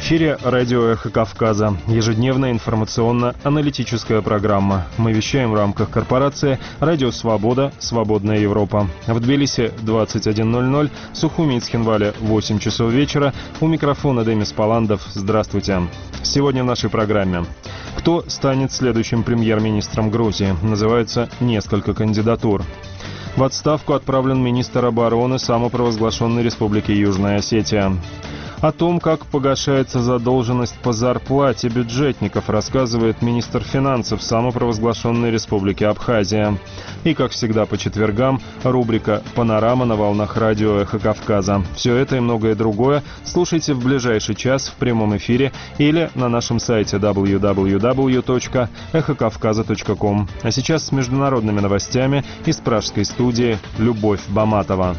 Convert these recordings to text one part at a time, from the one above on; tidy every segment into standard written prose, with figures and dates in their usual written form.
эфире радио «Эхо Кавказа». Ежедневная информационно-аналитическая программа. Мы вещаем в рамках корпорации «Радио Свобода. Свободная Европа». В Тбилиси 21:00, Сухуми и Цхинвале 8 часов вечера. У микрофона Демис Паландов. Здравствуйте. Сегодня в нашей программе. Кто станет следующим премьер-министром Грузии? Называется несколько кандидатур. В отставку отправлен министр обороны самопровозглашенной Республики Южная Осетия. О том, как погашается задолженность по зарплате бюджетников, рассказывает министр финансов самопровозглашенной Республики Абхазия. И, как всегда, по четвергам рубрика «Панорама» на волнах радио «Эхо Кавказа». Все это и многое другое слушайте в ближайший час в прямом эфире или на нашем сайте www.эхокавказа.ком. А сейчас с международными новостями из пражской студии Любовь Баматова.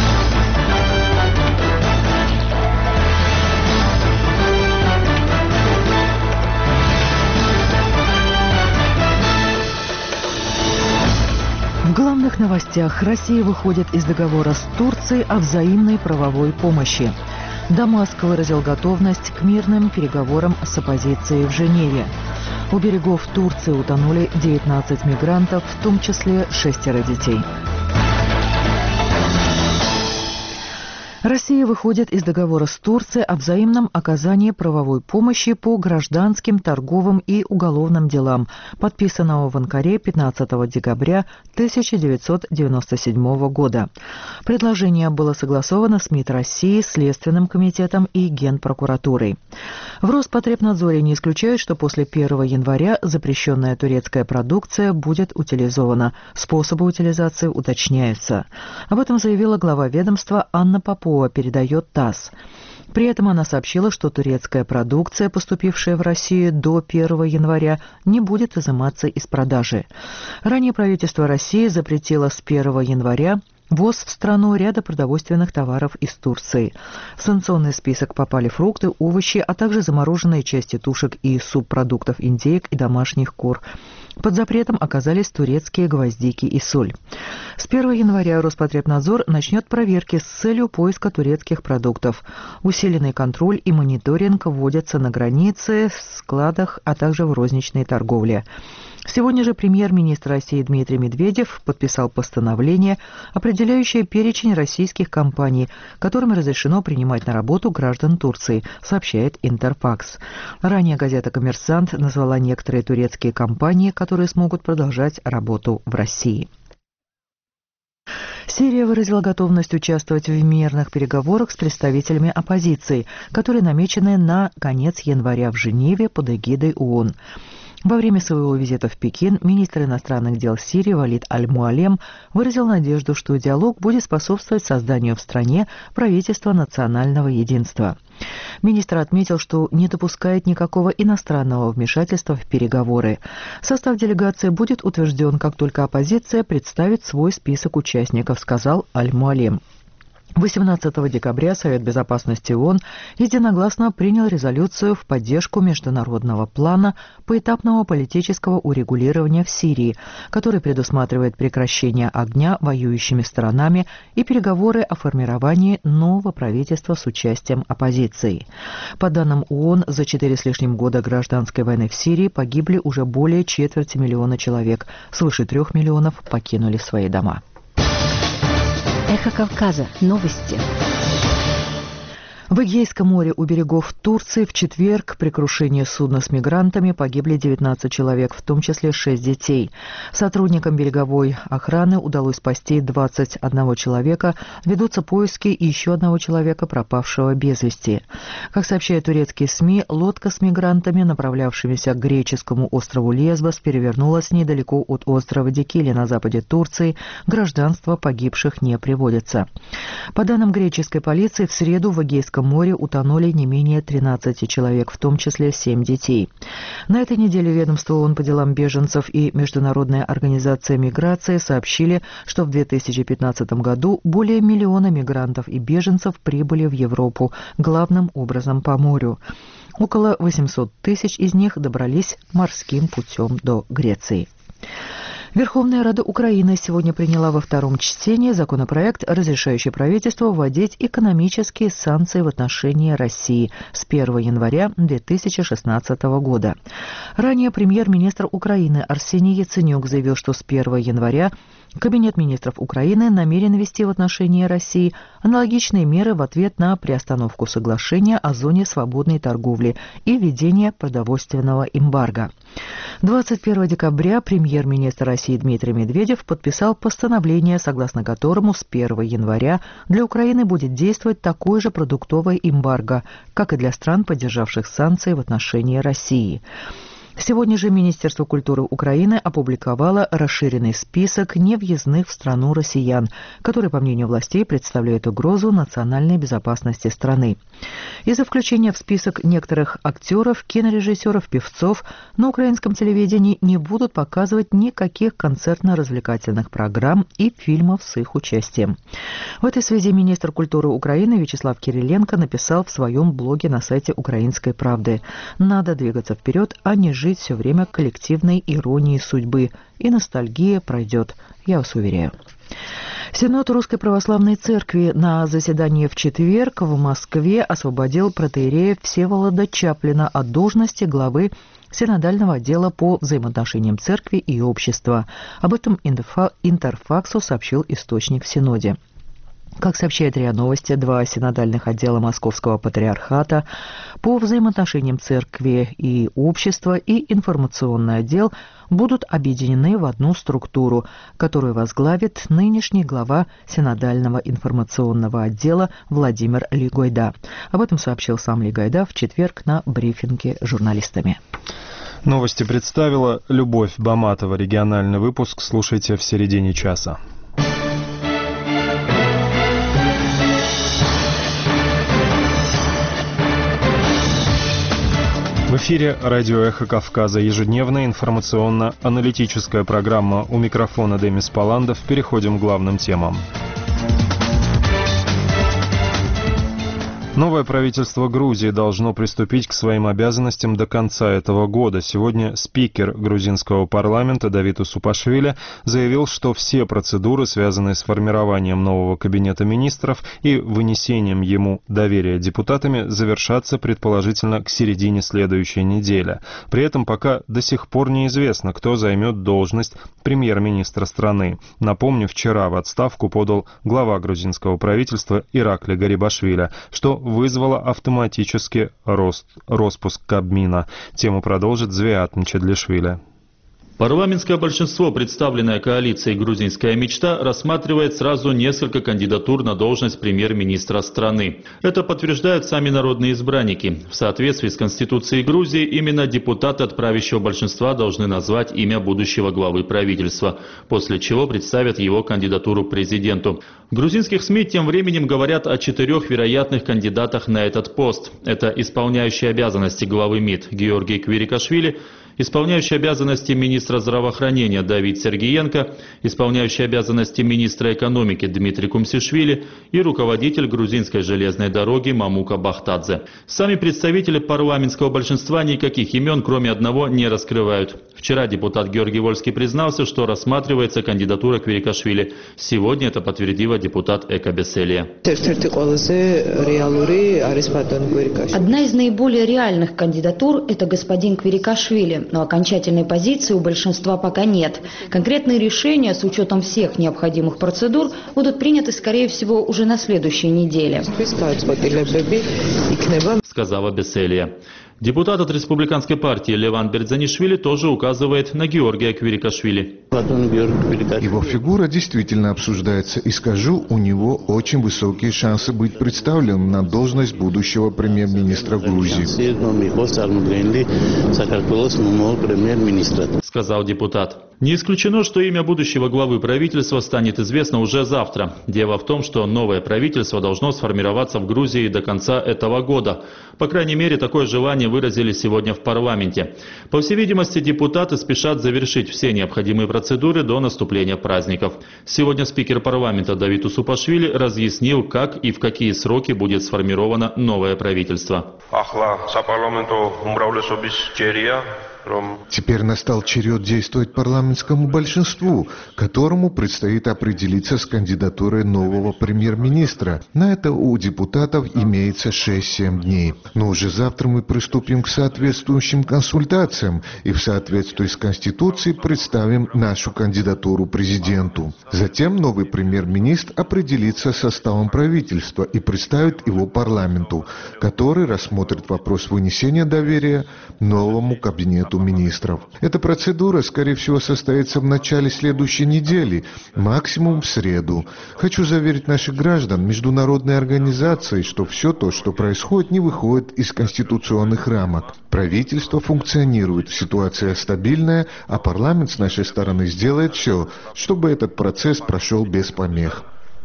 В главных новостях: Россия выходит из договора с Турцией о взаимной правовой помощи. Дамаск выразил готовность к мирным переговорам с оппозицией в Женеве. У берегов Турции утонули 19 мигрантов, в том числе 6 детей. Россия выходит из договора с Турцией о взаимном оказании правовой помощи по гражданским, торговым и уголовным делам, подписанного в Анкаре 15 декабря 1997 года. Предложение было согласовано с МИД России, Следственным комитетом и Генпрокуратурой. В Роспотребнадзоре не исключают, что после 1 января запрещенная турецкая продукция будет утилизована. Способы утилизации уточняются. Об этом заявила глава ведомства Анна Попова, передает ТАСС. При этом она сообщила, что турецкая продукция, поступившая в Россию до 1 января, не будет изыматься из продажи. Ранее правительство России запретило с 1 января ввоз в страну ряда продовольственных товаров из Турции. В санкционный список попали фрукты, овощи, а также замороженные части тушек и субпродуктов индейок и домашних кур. Под запретом оказались турецкие гвоздики и соль. С 1 января Роспотребнадзор начнет проверки с целью поиска турецких продуктов. Усиленный контроль и мониторинг вводятся на границе, в складах, а также в розничной торговле. Сегодня же премьер-министр России Дмитрий Медведев подписал постановление, определяющее перечень российских компаний, которым разрешено принимать на работу граждан Турции, сообщает Интерфакс. Ранее газета «Коммерсант» назвала некоторые турецкие компании, которые смогут продолжать работу в России. Сирия выразила готовность участвовать в мирных переговорах с представителями оппозиции, которые намечены на конец января в Женеве под эгидой ООН. Во время своего визита в Пекин министр иностранных дел Сирии Валид Аль-Муалем выразил надежду, что диалог будет способствовать созданию в стране правительства национального единства. Министр отметил, что не допускает никакого иностранного вмешательства в переговоры. Состав делегации будет утвержден, как только оппозиция представит свой список участников, сказал Аль-Муалем. 18 декабря Совет безопасности ООН единогласно принял резолюцию в поддержку международного плана поэтапного политического урегулирования в Сирии, который предусматривает прекращение огня воюющими сторонами и переговоры о формировании нового правительства с участием оппозиции. По данным ООН, за 4 с лишним года гражданской войны в Сирии погибли уже более 250 000 человек, свыше 3 миллионов покинули свои дома. Эхо Кавказа. Новости. В Эгейском море у берегов Турции в четверг при крушении судна с мигрантами погибли 19 человек, в том числе 6 детей. Сотрудникам береговой охраны удалось спасти 21 человека. Ведутся поиски еще одного человека, пропавшего без вести. Как сообщают турецкие СМИ, лодка с мигрантами, направлявшимися к греческому острову Лесбос, перевернулась недалеко от острова Дикили на западе Турции. Гражданство погибших не приводится. По данным греческой полиции, в среду в Эгейском море утонули не менее 13 человек, в том числе 7 детей. На этой неделе ведомство ООН по делам беженцев и Международная организация миграции сообщили, что в 2015 году более 1 миллиона мигрантов и беженцев прибыли в Европу, главным образом по морю. Около 800 000 из них добрались морским путем до Греции. Верховная Рада Украины сегодня приняла во втором чтении законопроект, разрешающий правительству вводить экономические санкции в отношении России с 1 января 2016 года. Ранее премьер-министр Украины Арсений Яценюк заявил, что с 1 января Кабинет министров Украины намерен ввести в отношении России аналогичные меры в ответ на приостановку соглашения о зоне свободной торговли и введение продовольственного эмбарго. 21 декабря премьер-министр России Дмитрий Медведев подписал постановление, согласно которому с 1 января для Украины будет действовать такое же продуктовое эмбарго, как и для стран, поддержавших санкции в отношении России. Сегодня же Министерство культуры Украины опубликовало расширенный список невъездных в страну россиян, которые, по мнению властей, представляют угрозу национальной безопасности страны. Из-за включения в список некоторых актеров, кинорежиссеров, певцов на украинском телевидении не будут показывать никаких концертно-развлекательных программ и фильмов с их участием. В этой связи министр культуры Украины Вячеслав Кириленко написал в своем блоге на сайте «Украинской правды»: «Надо двигаться вперед, а не жить все время коллективной иронией судьбы, и ностальгия пройдет, я вас уверяю». Синод Русской Православной Церкви на заседании в четверг в Москве освободил протоиерея Всеволода Чаплина от должности главы Синодального отдела по взаимоотношениям церкви и общества. Об этом Интерфаксу сообщил источник в Синоде. Как сообщает РИА Новости, два синодальных отдела Московского патриархата по взаимоотношениям церкви и общества и информационный отдел будут объединены в одну структуру, которую возглавит нынешний глава Синодального информационного отдела Владимир Лигойда. Об этом сообщил сам Лигойда в четверг на брифинге с журналистами. Новости представила Любовь Баматова. Региональный выпуск слушайте в середине часа. В эфире радио «Эхо Кавказа», ежедневная информационно-аналитическая программа. У микрофона Демис Паландов. Переходим к главным темам. Новое правительство Грузии должно приступить к своим обязанностям до конца этого года. Сегодня спикер грузинского парламента Давид Усупашвили заявил, что все процедуры, связанные с формированием нового кабинета министров и вынесением ему доверия депутатами, завершатся предположительно к середине следующей недели. При этом пока до сих пор неизвестно, кто займет должность премьер-министра страны. Напомню, вчера в отставку подал глава грузинского правительства Иракли Гарибашвили, что вызвало автоматически роспуск Кабмина. Тему продолжит Звиат Мчедлишвили. Парламентское большинство, представленное коалицией «Грузинская мечта», рассматривает сразу несколько кандидатур на должность премьер-министра страны. Это подтверждают сами народные избранники. В соответствии с Конституцией Грузии, именно депутаты от правящего большинства должны назвать имя будущего главы правительства, после чего представят его кандидатуру президенту. В грузинских СМИ тем временем говорят о 4 вероятных кандидатах на этот пост. Это исполняющий обязанности главы МИД Георгий Квирикашвили, исполняющий обязанности министра здравоохранения Давид Сергиенко, исполняющий обязанности министра экономики Дмитрий Кумсишвили и руководитель грузинской железной дороги Мамука Бахтадзе. Сами представители парламентского большинства никаких имен, кроме одного, не раскрывают. Вчера депутат Георгий Вольский признался, что рассматривается кандидатура Квирикашвили. Сегодня это подтвердила депутат Эка Беселия. Одна из наиболее реальных кандидатур – это господин Квирикашвили. Но окончательной позиции у большинства пока нет. Конкретные решения с учетом всех необходимых процедур будут приняты, скорее всего, уже на следующей неделе, сказала Беселия. Депутат от республиканской партии Леван Бердзанишвили тоже указывает на Георгия Квирикашвили. Его фигура действительно обсуждается, и скажу, у него очень высокие шансы быть представленным на должность будущего премьер-министра Грузии, сказал депутат. Не исключено, что имя будущего главы правительства станет известно уже завтра. Дело в том, что новое правительство должно сформироваться в Грузии до конца этого года. По крайней мере, такое желание выразили сегодня в парламенте. По всей видимости, депутаты спешат завершить все необходимые процедуры до наступления праздников. Сегодня спикер парламента Давид Усупашвили разъяснил, как и в какие сроки будет сформировано новое правительство. Теперь настал черед действовать парламентскому большинству, которому предстоит определиться с кандидатурой нового премьер-министра. На это у депутатов имеется 6-7 дней. Но уже завтра мы приступим к соответствующим консультациям и в соответствии с Конституцией представим нашу кандидатуру президенту. Затем новый премьер-министр определится с составом правительства и представит его парламенту, который рассмотрит вопрос вынесения доверия новому кабинету министров. Эта процедура, скорее всего, состоится в начале следующей недели, максимум в среду. Хочу заверить наших граждан, международной организации, что все то, что происходит, не выходит из конституционных рамок. Правительство функционирует, ситуация стабильная, а парламент с нашей стороны сделает все, чтобы этот процесс прошел без помех.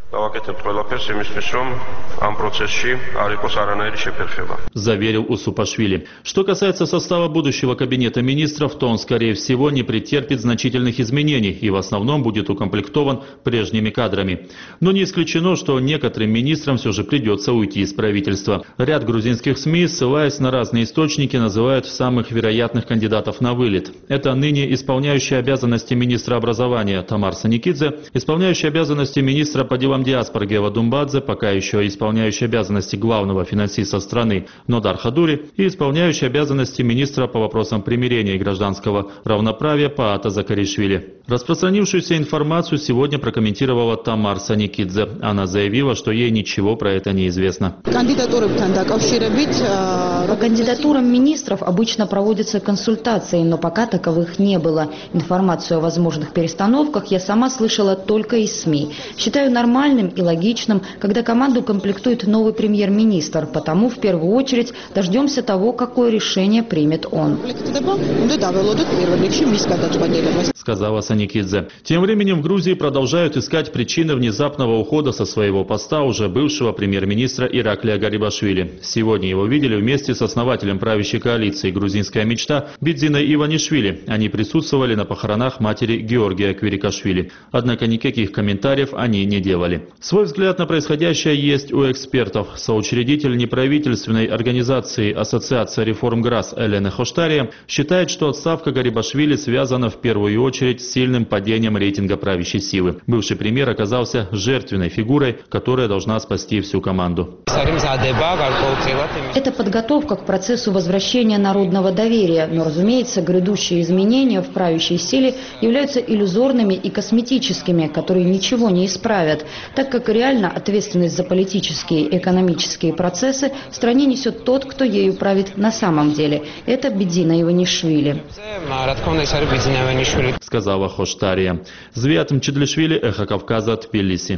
Заверил Усупашвили. Что касается состава будущего кабинета министров, то он, скорее всего, не претерпит значительных изменений и в основном будет укомплектован прежними кадрами. Но не исключено, что некоторым министрам все же придется уйти из правительства. Ряд грузинских СМИ, ссылаясь на разные источники, называют самых вероятных кандидатов на вылет. Это ныне исполняющий обязанности министра образования Тамар Саникидзе, исполняющий обязанности министра по делам диаспоры Гева Думбадзе, пока еще исполняющий обязанности главного финансиста страны Нодар Хадури и исполняющий обязанности министра по вопросам примирения и гражданского равноправия Паата Закаришвили. Распространившуюся информацию сегодня прокомментировала Тамар Саникидзе. Она заявила, что ей ничего про это не известно. По кандидатурам министров обычно проводятся консультации, но пока таковых не было. Информацию о возможных перестановках я сама слышала только из СМИ. Считаю нормальным и логичным, когда команду комплектует новый премьер-министр, потому в первую очередь дождемся того, какое решение примет он. Сказала Саникидзе. Тем временем в Грузии продолжают искать причины внезапного ухода со своего поста уже бывшего премьер-министра Ираклия Гарибашвили. Сегодня его видели вместе с основателем правящей коалиции «Грузинская мечта» Бидзиной Иванишвили. Они присутствовали на похоронах матери Георгия Квирикашвили. Однако никаких комментариев они не делали. Свой взгляд на происходящее есть у экспертов. Соучредитель неправительственной организации Ассоциация реформ ГРАС Элена Хоштария считает, что отставка Гарибашвили связана в первую очередь с сильным падением рейтинга правящей силы. Бывший премьер оказался жертвенной фигурой, которая должна спасти всю команду. Это подготовка к процессу возвращения народного доверия, но, разумеется, грядущие изменения в правящей силе являются иллюзорными и косметическими, которые ничего не исправят, так как реально ответственность за политические и экономические процессы в стране несет тот, кто ею правит на самом деле. Это Бидзина Иванишвили. Сказала Хоштария. Звиат Мчедлишвили, Эхо Кавказа, Тбилиси.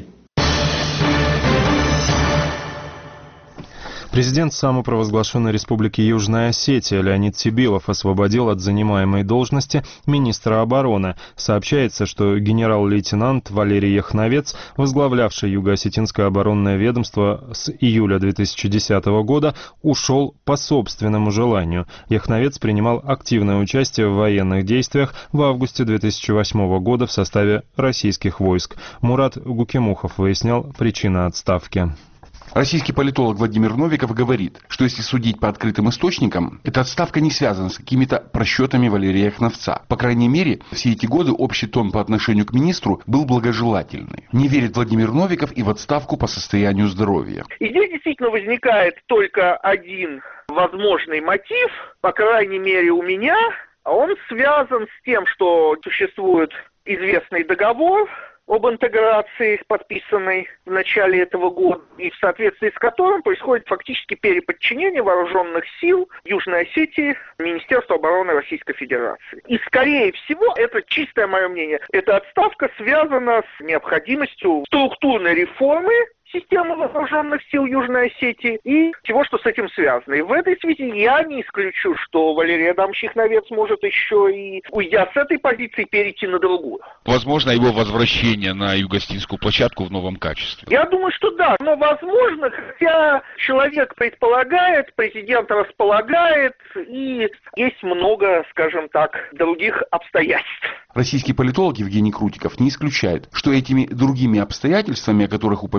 Президент самопровозглашенной республики Южная Осетия Леонид Сибилов освободил от занимаемой должности министра обороны. Сообщается, что генерал-лейтенант Валерий Яхновец, возглавлявший Юго-Осетинское оборонное ведомство с июля 2010 года, ушел по собственному желанию. Яхновец принимал активное участие в военных действиях в августе 2008 года в составе российских войск. Мурат Гукемухов выяснял причины отставки. Российский политолог Владимир Новиков говорит, что если судить по открытым источникам, эта отставка не связана с какими-то просчетами Валерия Яхновца. По крайней мере, все эти годы общий тон по отношению к министру был благожелательный. Не верит Владимир Новиков и в отставку по состоянию здоровья. И здесь действительно возникает только один возможный мотив, по крайней мере у меня, он связан с тем, что существует известный договор об интеграции, подписанной в начале этого года, и в соответствии с которым происходит фактически переподчинение вооруженных сил Южной Осетии Министерству обороны Российской Федерации. И, скорее всего, это чистое мое мнение, эта отставка связана с необходимостью структурной реформы системы вооруженных сил Южной Осетии и всего, что с этим связано. И в этой связи я не исключу, что Валерий Адамович Яхновец может еще и, уйдя с этой позиции, перейти на другую. Возможно, его возвращение на Юго-Осетинскую площадку в новом качестве. Я думаю, что да, но возможно, хотя человек предполагает, президент располагает, и есть много, скажем так, других обстоятельств. Российский политолог Евгений Крутиков не исключает, что этими другими обстоятельствами, о которых упомянул,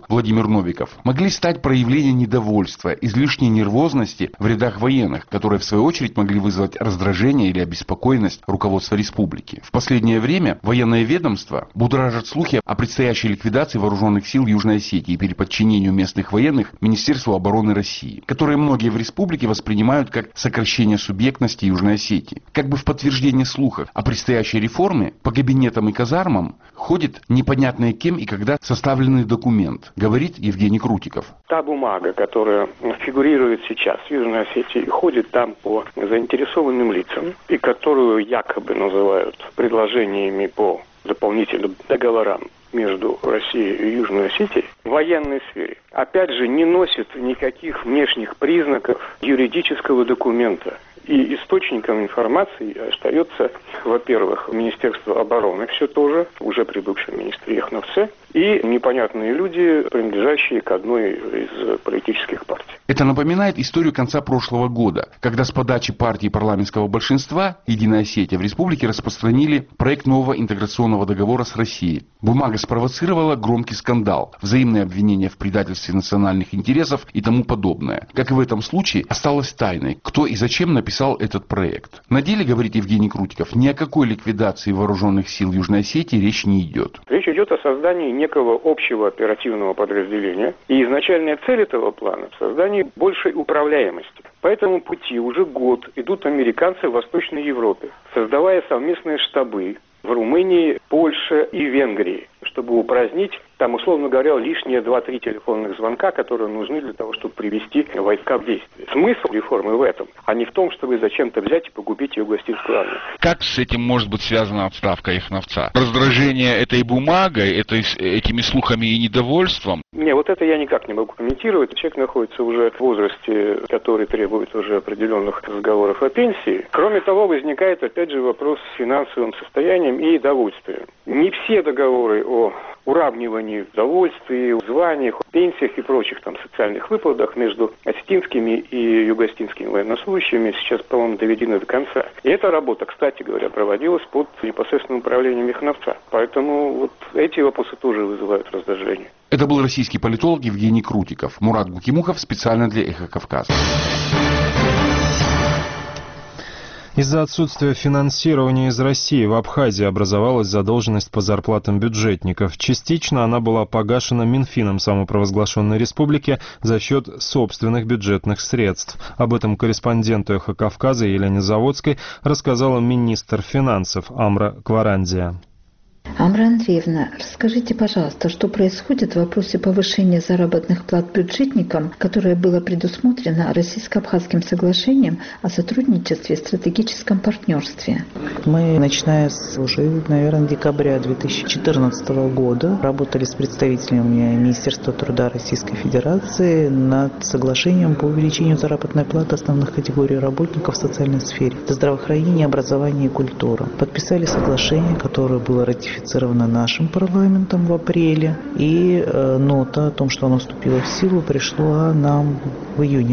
Владимир Новиков, могли стать проявлением недовольства, излишней нервозности в рядах военных, которые в свою очередь могли вызвать раздражение или обеспокоенность руководства республики. В последнее время военное ведомство будоражит слухи о предстоящей ликвидации вооруженных сил Южной Осетии и переподчинению местных военных Министерству обороны России, которые многие в республике воспринимают как сокращение субъектности Южной Осетии. Как бы в подтверждение слухов о предстоящей реформе по кабинетам и казармам ходит непонятно кем и когда составленный документ, говорит Евгений Крутиков. Та бумага, которая фигурирует сейчас в Южной Осетии, ходит там по заинтересованным лицам, и которую якобы называют предложениями по дополнительным договорам между Россией и Южной Осетией в военной сфере, опять же, не носит никаких внешних признаков юридического документа. И источником информации остается, во-первых, Министерство обороны, все тоже, уже при бывшем министре Яхновце, и непонятные люди, принадлежащие к одной из политических партий. Это напоминает историю конца прошлого года, когда с подачи партии парламентского большинства «Единая Осетия» в республике распространили проект нового интеграционного договора с Россией. Бумага спровоцировала громкий скандал, взаимные обвинения в предательстве национальных интересов и тому подобное. Как и в этом случае, осталось тайной, кто и зачем написал этот проект. На деле, говорит Евгений Крутиков, ни о какой ликвидации вооруженных сил Южной Осетии речь не идет. Речь идет о создании некого общего оперативного подразделения. И изначальная цель этого плана – создание большей управляемости. По этому пути уже год идут американцы в Восточной Европе, создавая совместные штабы в Румынии, Польше и Венгрии, чтобы упразднить, там, условно говоря, лишние 2-3 телефонных звонка, которые нужны для того, чтобы привести войска в действие. Смысл реформы в этом, а не в том, чтобы зачем-то взять и погубить юго-осетинскую армию. Как с этим может быть связана отставка Яхновца? Раздражение этой бумагой, этими слухами и недовольством? Не, вот это я никак не могу комментировать. Человек находится уже в возрасте, который требует уже определенных разговоров о пенсии. Кроме того, возникает опять же вопрос с финансовым состоянием и довольствием. Не все договоры о уравнивании в довольствии, в званиях, пенсиях и прочих там социальных выплатах между осетинскими и юго-осетинскими военнослужащими сейчас, по-моему, доведены до конца. И эта работа, кстати говоря, проводилась под непосредственным управлением Яхновца. Поэтому вот эти вопросы тоже вызывают раздражение. Это был российский политолог Евгений Крутиков. Мурат Гукимухов специально для «Эхо Кавказа». Из-за отсутствия финансирования из России в Абхазии образовалась задолженность по зарплатам бюджетников. Частично она была погашена Минфином самопровозглашенной республики за счет собственных бюджетных средств. Об этом корреспонденту «Эхо Кавказа» Елене Заводской рассказала министр финансов Амра Кварандия. Амра Андреевна, расскажите, пожалуйста, что происходит в вопросе повышения заработных плат бюджетникам, которое было предусмотрено Российско-Абхазским соглашением о сотрудничестве и стратегическом партнерстве? Мы, начиная с уже, наверное, декабря 2014 года, работали с представителями Министерства труда Российской Федерации над соглашением по увеличению заработной платы основных категорий работников в социальной сфере. Это здравоохранение, образование и культура. Подписали соглашение, которое было ратифицировано нашим парламентом в апреле, и нота о том, что оно вступило в силу, пришла нам в июне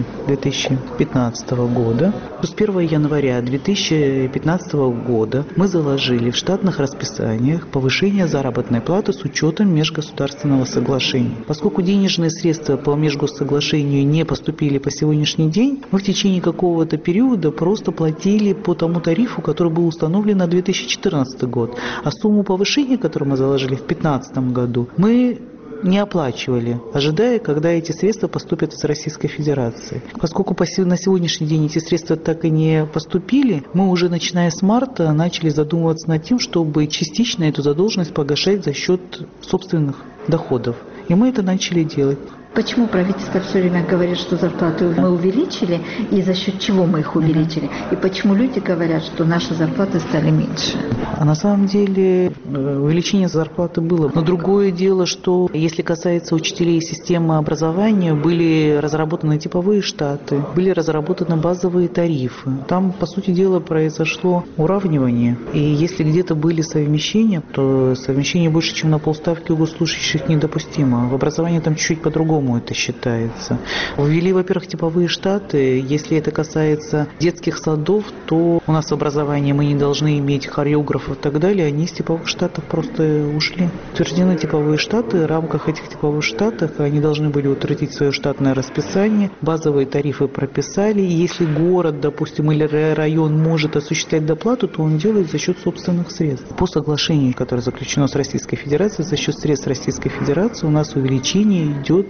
2015 года. С 1 января 2015 года мы заложили в штатных расписаниях повышение заработной платы с учетом межгосударственного соглашения. Поскольку денежные средства по межгоссоглашению не поступили по сегодняшний день, мы в течение какого-то периода просто платили по тому тарифу, который был установлен на 2014 год, а сумму повышения, которую мы заложили в 2015 году, мы не оплачивали, ожидая, когда эти средства поступят из Российской Федерации. Поскольку на сегодняшний день эти средства так и не поступили, мы уже начиная с марта начали задумываться над тем, чтобы частично эту задолженность погашать за счет собственных доходов. И мы это начали делать. Почему правительство все время говорит, что зарплаты мы увеличили, и за счет чего мы их увеличили? И почему люди говорят, что наши зарплаты стали меньше? А на самом деле увеличение зарплаты было. Но другое дело, что если касается учителей системы образования, были разработаны типовые штаты, были разработаны базовые тарифы. Там, по сути дела, произошло уравнивание. И если где-то были совмещения, то совмещение больше, чем на полставки у госслужащих недопустимо. В образовании там чуть-чуть по-другому по-другому это считается. Ввели, во-первых, типовые штаты. Если это касается детских садов, то у нас в образовании мы не должны иметь хореографов и так далее. Они из типовых штатов просто ушли. Утверждены типовые штаты. В рамках этих типовых штатов они должны были утвердить свое штатное расписание. Базовые тарифы прописали. И если город, допустим, или район может осуществлять доплату, то он делает за счет собственных средств. По соглашению, которое заключено с Российской Федерацией, за счет средств Российской Федерации у нас увеличение идет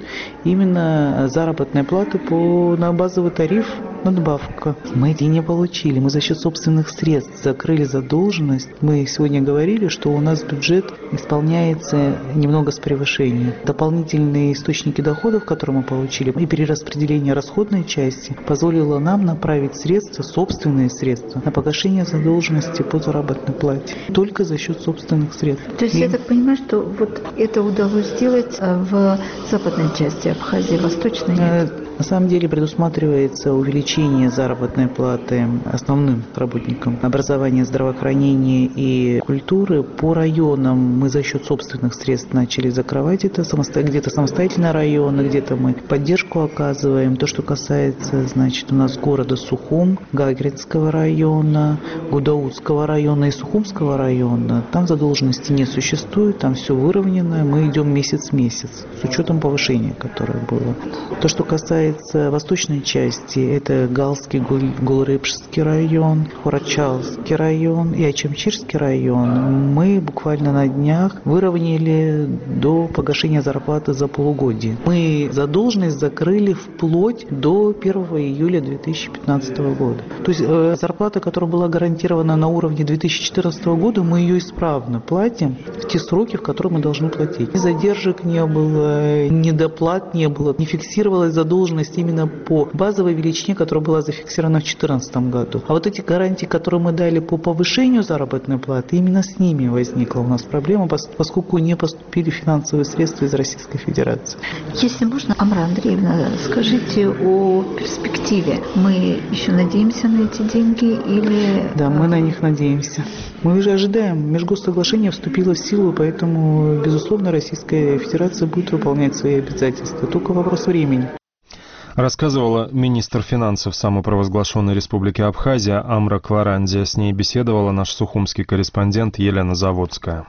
именно заработной платы на базовый тариф, надбавка. Мы эти не получили. Мы за счет собственных средств закрыли задолженность. Мы сегодня говорили, что у нас бюджет исполняется немного с превышением. Дополнительные источники доходов, которые мы получили, и перераспределение расходной части позволило нам направить средства, собственные средства, на погашение задолженности по заработной плате. Только за счет собственных средств. То есть я так понимаю, что вот это удалось сделать в западной части Абхазии, восточной нет? На самом деле предусматривается увеличение заработной платы основным работникам образования, здравоохранения и культуры. По районам мы за счет собственных средств начали закрывать это, где-то самостоятельно районы, где-то мы поддержку оказываем. То, что касается, значит, у нас города Сухум, Гагринского района, Гудаутского района и Сухумского района, там задолженности не существует, там все выровнено, мы идем месяц в месяц, с учетом повышения, которое было. То, что касается восточной части, это Галский, Гулрепшский район, Хорачалский район и Ачамчирский район, мы буквально на днях выровняли до погашения зарплаты за полугодие. Мы задолженность закрыли вплоть до 1 июля 2015 года. То есть зарплата, которая была гарантирована на уровне 2014 года, мы ее исправно платим в те сроки, в которые мы должны платить. Ни задержек не было, ни доплат не было, не фиксировалась задолженность именно по базовой величине, которая была зафиксирована в 2014 году. А вот эти гарантии, которые мы дали по повышению заработной платы, именно с ними возникла у нас проблема, поскольку не поступили финансовые средства из Российской Федерации. Если можно, Амра Андреевна, скажите о перспективе. Мы еще надеемся на эти деньги или... Да, мы на них надеемся. Мы уже ожидаем. Межгоссоглашение вступило в силу, поэтому, безусловно, Российская Федерация будет выполнять свои обязательства. Только вопрос времени. Рассказывала министр финансов самопровозглашенной республики Абхазия Амра Кварандия. С ней беседовала наш сухумский корреспондент Елена Заводская.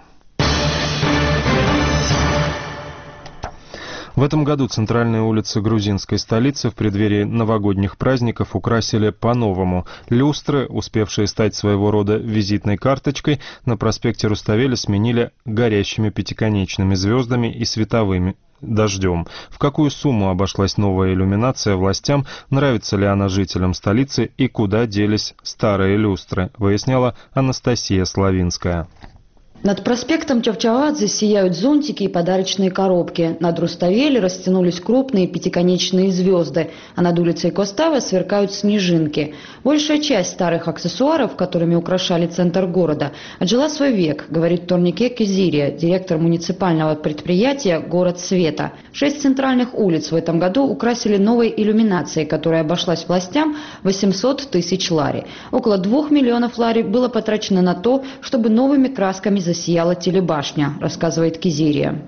В этом году центральные улицы грузинской столицы в преддверии новогодних праздников украсили по-новому. Люстры, успевшие стать своего рода визитной карточкой, на проспекте Руставели сменили горящими пятиконечными звездами и световыми дождем. В какую сумму обошлась новая иллюминация властям, нравится ли она жителям столицы и куда делись старые люстры, выясняла Анастасия Славинская. Над проспектом Чавчавадзе сияют зонтики и подарочные коробки. Над Руставели растянулись крупные пятиконечные звезды, а над улицей Костава сверкают снежинки. Большая часть старых аксессуаров, которыми украшали центр города, отжила свой век, говорит Торнике Кизирия, директор муниципального предприятия «Город света». 6 центральных улиц в этом году украсили новой иллюминацией, которая обошлась властям 800 тысяч лари. Около 2 миллионов лари было потрачено на то, чтобы новыми красками засияла телебашня, рассказывает Кизирия.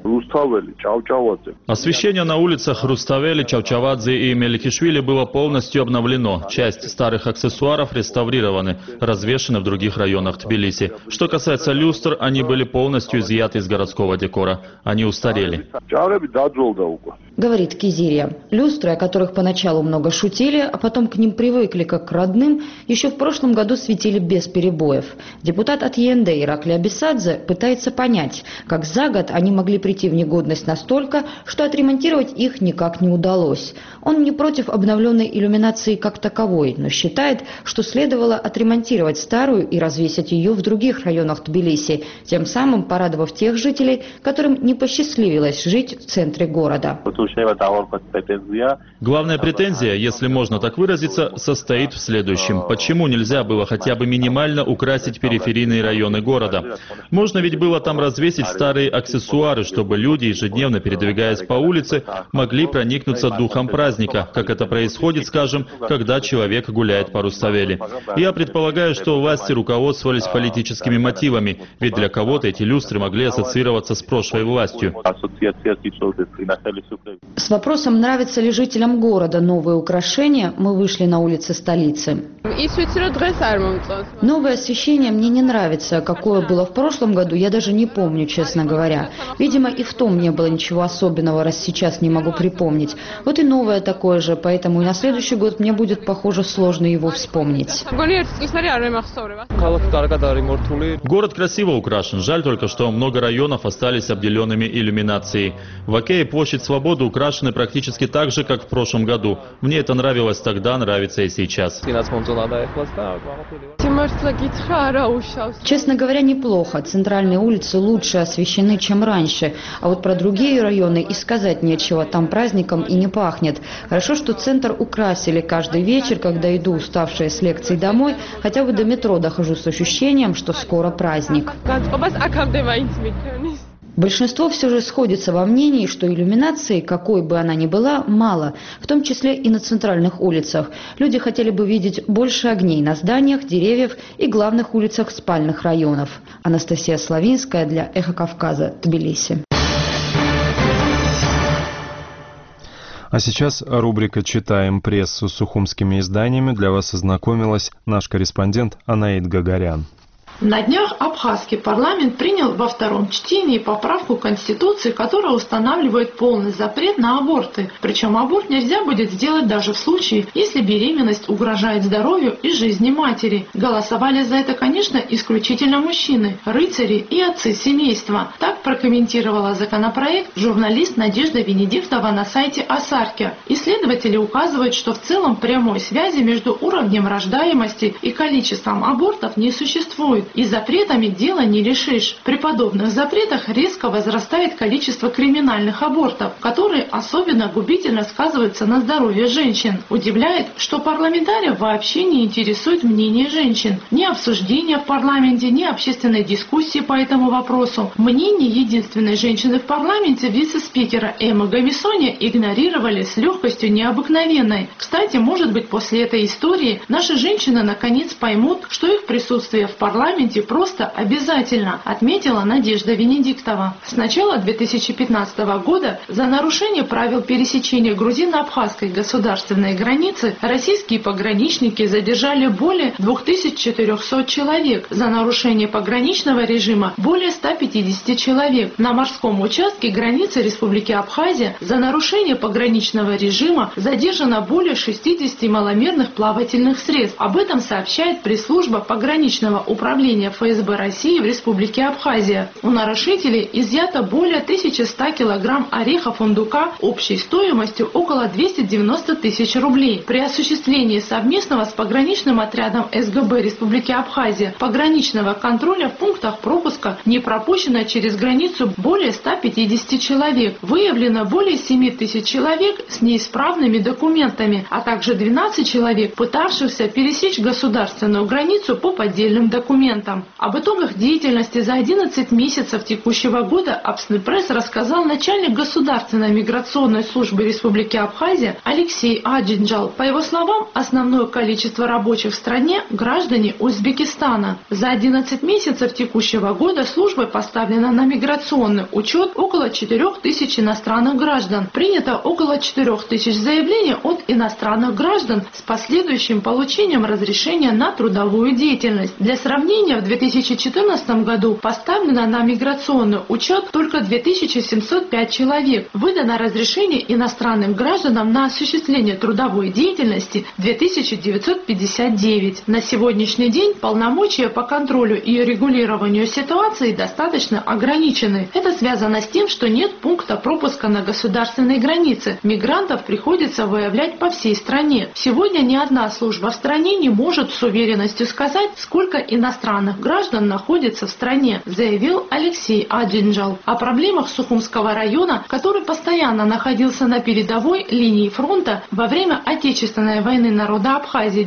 Освещение на улицах Руставели, Чавчавадзе и Меликишвили было полностью обновлено. Часть старых аксессуаров реставрированы, развешаны в других районах Тбилиси. Что касается люстр, они были полностью изъяты из городского декора. Они устарели. Говорит Кизирия. Люстры, о которых поначалу много шутили, а потом к ним привыкли как к родным, еще в прошлом году светили без перебоев. Депутат от ЕНД Ираклий Абисадзе пытается понять, как за год они могли прийти в негодность настолько, что отремонтировать их никак не удалось. Он не против обновленной иллюминации как таковой, но считает, что следовало отремонтировать старую и развесить ее в других районах Тбилиси, тем самым порадовав тех жителей, которым не посчастливилось жить в центре города. Главная претензия, если можно так выразиться, состоит в следующем. Почему нельзя было хотя бы минимально украсить периферийные районы города? Можно ведь было там развесить старые аксессуары, чтобы люди, ежедневно передвигаясь по улице, могли проникнуться духом праздника, как это происходит, скажем, когда человек гуляет по Руставели. Я предполагаю, что власти руководствовались политическими мотивами, ведь для кого-то эти люстры могли ассоциироваться с прошлой властью. С вопросом, нравится ли жителям города новые украшения, мы вышли на улицы столицы. Новое освещение мне не нравится. Какое было в прошлом году, я даже не помню, честно говоря. Видимо, и в том не было ничего особенного, раз сейчас не могу припомнить. Вот и новое такое же, поэтому и на следующий год мне будет, похоже, сложно его вспомнить. Город красиво украшен. Жаль только, что много районов остались обделенными иллюминацией. В Окее площадь Свободы украшены практически так же, как в прошлом году. Мне это нравилось тогда, нравится и сейчас. Честно говоря, неплохо. Центральные улицы лучше освещены, чем раньше. А вот про другие районы и сказать нечего. Там праздником и не пахнет. Хорошо, что центр украсили каждый вечер, когда иду уставшая с лекций домой. Хотя бы до метро дохожу с ощущением, что скоро праздник. Большинство все же сходится во мнении, что иллюминации, какой бы она ни была, мало, в том числе и на центральных улицах. Люди хотели бы видеть больше огней на зданиях, деревьев и главных улицах спальных районов. Анастасия Славинская для «Эхо Кавказа», Тбилиси. А сейчас рубрика «Читаем прессу» с сухумскими изданиями. Для вас ознакомилась наш корреспондент Анаид Гагарян. На днях абхазский парламент принял во втором чтении поправку Конституции, которая устанавливает полный запрет на аборты. Причем аборт нельзя будет сделать даже в случае, если беременность угрожает здоровью и жизни матери. Голосовали за это, конечно, исключительно мужчины, рыцари и отцы семейства. Так прокомментировала законопроект журналист Надежда Венедиктова на сайте Асарки. Исследователи указывают, что в целом прямой связи между уровнем рождаемости и количеством абортов не существует. И запретами дело не решишь. При подобных запретах резко возрастает количество криминальных абортов, которые особенно губительно сказываются на здоровье женщин. Удивляет, что парламентариев вообще не интересует мнение женщин. Ни обсуждения в парламенте, ни общественной дискуссии по этому вопросу. Мнение единственной женщины в парламенте, вице-спикера Эммы Гамисони, игнорировали с легкостью необыкновенной. Кстати, может быть, после этой истории наши женщины наконец поймут, что их присутствие в парламенте просто обязательно, отметила Надежда Венедиктова. С начала 2015 года за нарушение правил пересечения грузино-абхазской государственной границы российские пограничники задержали более 2400 человек. За нарушение пограничного режима более 150 человек. На морском участке границы Республики Абхазия за нарушение пограничного режима задержано более 60 маломерных плавательных средств. Об этом сообщает пресс-служба пограничного управления ФСБ России в Республике Абхазия. У нарушителей изъято более 1100 килограмм ореха фундука общей стоимостью около 290 тысяч рублей. При осуществлении совместного с пограничным отрядом СГБ Республики Абхазия пограничного контроля в пунктах пропуска не пропущено через границу более 150 человек. Выявлено более 7 тысяч человек с неисправными документами, а также 12 человек, пытавшихся пересечь государственную границу по поддельным документам. Об итогах деятельности за 11 месяцев текущего года Абснепресс рассказал начальник Государственной миграционной службы Республики Абхазия Алексей Аджинджал. По его словам, основное количество рабочих в стране – граждане Узбекистана. За 11 месяцев текущего года службой поставлено на миграционный учет около 4000 иностранных граждан. Принято около 4000 заявлений от иностранных граждан с последующим получением разрешения на трудовую деятельность. Для сравнения, в 2014 году поставлено на миграционный учет только 2705 человек. Выдано разрешение иностранным гражданам на осуществление трудовой деятельности 2959. На сегодняшний день полномочия по контролю и регулированию ситуации достаточно ограничены. Это связано с тем, что нет пункта пропуска на государственной границе. Мигрантов приходится выявлять по всей стране. Сегодня ни одна служба в стране не может с уверенностью сказать, сколько иностранных граждан находится в стране, заявил Алексей Аджинджал. О проблемах Сухумского района, который постоянно находился на передовой линии фронта во время Отечественной войны народа Абхазии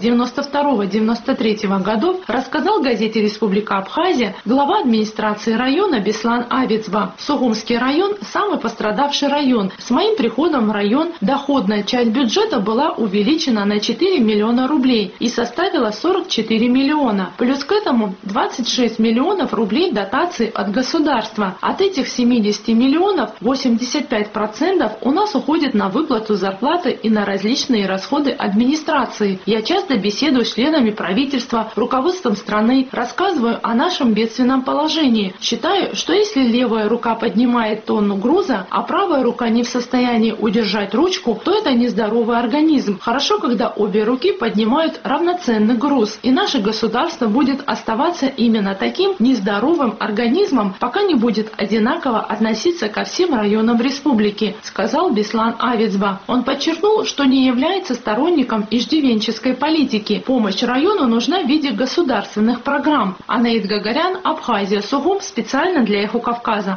92-93 годов, рассказал газете «Республика Абхазия» глава администрации района Беслан Авицба. Сугумский район – самый пострадавший район. С моим приходом в район доходная часть бюджета была увеличена на 4 миллиона рублей и составила 44 миллиона. Плюс к этому 26 миллионов рублей дотаций от государства. От этих 70 миллионов 85% у нас уходит на выплату зарплаты и на различные расходы администрации. Я часто беседую с членами правительства, руководством страны, рассказываю о нашем бедственном положении. Считаю, что если левая рука поднимает тонну груза, а правая рука не в состоянии удержать ручку, то это нездоровый организм. Хорошо, когда обе руки поднимают равноценный груз. И наше государство будет оставаться именно таким нездоровым организмом, пока не будет одинаково относиться ко всем районам республики, сказал Беслан Авицба. Он подчеркнул, что не является сторонником иждивенческой политики. Помощь району нужна в виде государственных программ. Анаид Гагарян, Абхазия, Сугум, специально для Эхо Кавказа.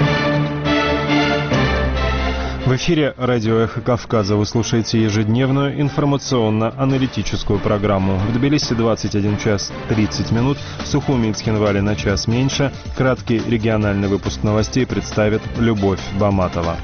В эфире радио «Эхо Кавказа» вы слушаете ежедневную информационно-аналитическую программу. В Тбилиси 21 час 30 минут, в Сухуми и Цхинвале на час меньше. Краткий региональный выпуск новостей представит Любовь Баматова.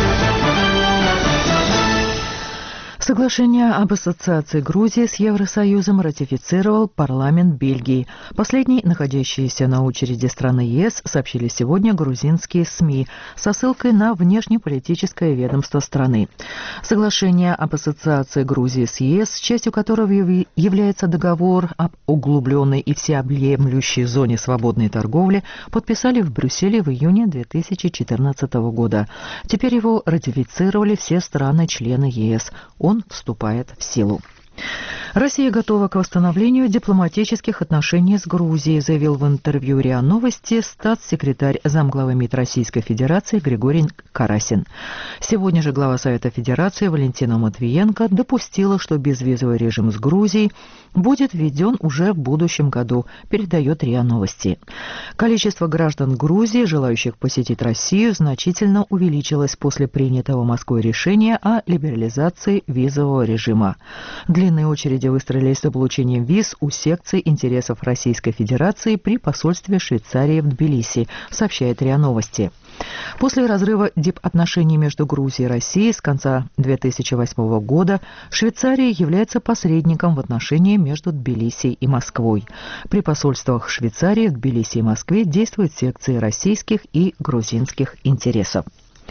Соглашение об ассоциации Грузии с Евросоюзом ратифицировал парламент Бельгии. Последний, находящийся на очереди страны ЕС, сообщили сегодня грузинские СМИ со ссылкой на внешнеполитическое ведомство страны. Соглашение об ассоциации Грузии с ЕС, частью которого является договор об углубленной и всеобъемлющей зоне свободной торговли, подписали в Брюсселе в июне 2014 года. Теперь его ратифицировали все страны-члены ЕС. Он вступает в силу. Россия готова к восстановлению дипломатических отношений с Грузией, заявил в интервью РИА Новости статс-секретарь замглавы МИД Российской Федерации Григорий Карасин. Сегодня же глава Совета Федерации Валентина Матвиенко допустила, что безвизовый режим с Грузией будет введен уже в будущем году, передает РИА Новости. Количество граждан Грузии, желающих посетить Россию, значительно увеличилось после принятого Москвой решения о либерализации визового режима. Длинные очереди выстроились за получением виз у секций интересов Российской Федерации при посольстве Швейцарии в Тбилиси, сообщает РИА Новости. После разрыва дипотношений между Грузией и Россией с конца 2008 года Швейцария является посредником в отношениях между Тбилиси и Москвой. При посольствах Швейцарии в Тбилиси и Москве действуют секции российских и грузинских интересов.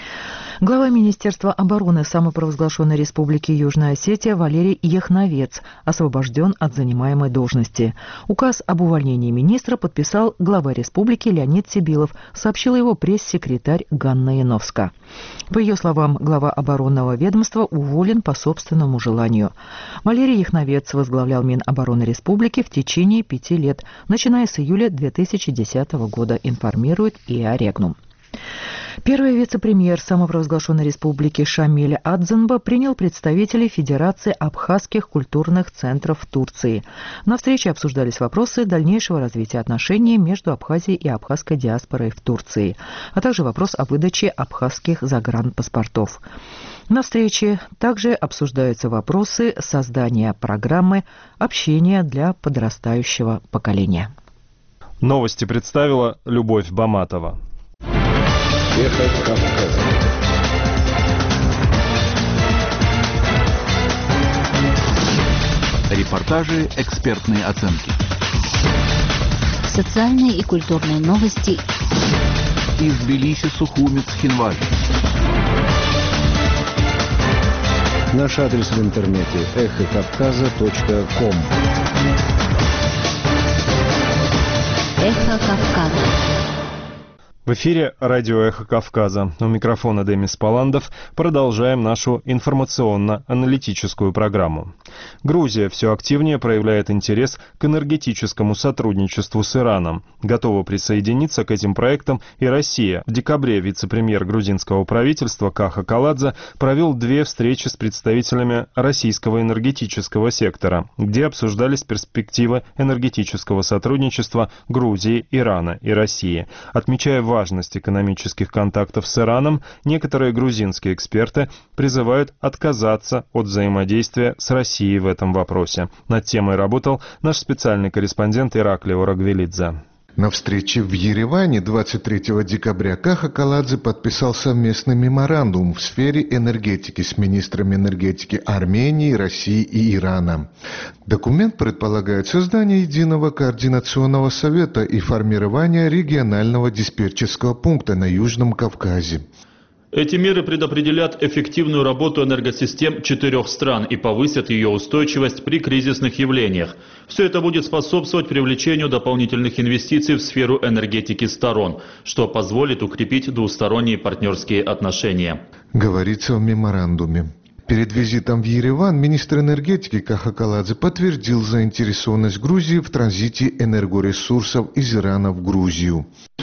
Глава Министерства обороны самопровозглашенной Республики Южная Осетия Валерий Яхновец освобожден от занимаемой должности. Указ об увольнении министра подписал глава республики Леонид Сибилов, сообщила его пресс-секретарь Ганна Яновска. По ее словам, глава оборонного ведомства уволен по собственному желанию. Валерий Яхновец возглавлял Минобороны Республики в течение 5 лет, начиная с июля 2010 года, информирует ИА Регнум. Первый вице-премьер самопровозглашенной республики Шамиль Адзенба принял представителей Федерации абхазских культурных центров в Турции. На встрече обсуждались вопросы дальнейшего развития отношений между Абхазией и абхазской диаспорой в Турции, а также вопрос о выдаче абхазских загранпаспортов. На встрече также обсуждаются вопросы создания программы общения для подрастающего поколения. Новости представила Любовь Баматова. Эхо Кавказа. Репортажи, экспертные оценки. Социальные и культурные новости. Из Тбилиси, Сухуми, Цхинваль. Наш адрес в интернете эхокавказа.ком. Эхо Кавказа. В эфире радио «Эхо Кавказа». У микрофона Демис Паландов. Продолжаем нашу информационно-аналитическую программу. Грузия все активнее проявляет интерес к энергетическому сотрудничеству с Ираном. Готова присоединиться к этим проектам и Россия. В декабре вице-премьер грузинского правительства Каха Каладзе провел 2 встречи с представителями российского энергетического сектора, где обсуждались перспективы энергетического сотрудничества Грузии, Ирана и России. Отмечая важность экономических контактов с Ираном, некоторые грузинские эксперты призывают отказаться от взаимодействия с Россией в этом вопросе. Над темой работал наш специальный корреспондент Ираклий Орагвелидзе. На встрече в Ереване 23 декабря Каха Каладзе подписал совместный меморандум в сфере энергетики с министрами энергетики Армении, России и Ирана. Документ предполагает создание единого координационного совета и формирование регионального диспетчерского пункта на Южном Кавказе. Эти меры предопределят эффективную работу энергосистем 4 стран и повысят ее устойчивость при кризисных явлениях. Все это будет способствовать привлечению дополнительных инвестиций в сферу энергетики сторон, что позволит укрепить двусторонние партнерские отношения. Говорится в меморандуме. Перед визитом в Ереван министр энергетики Каха Каладзе подтвердил заинтересованность Грузии в транзите энергоресурсов из Ирана в Грузию.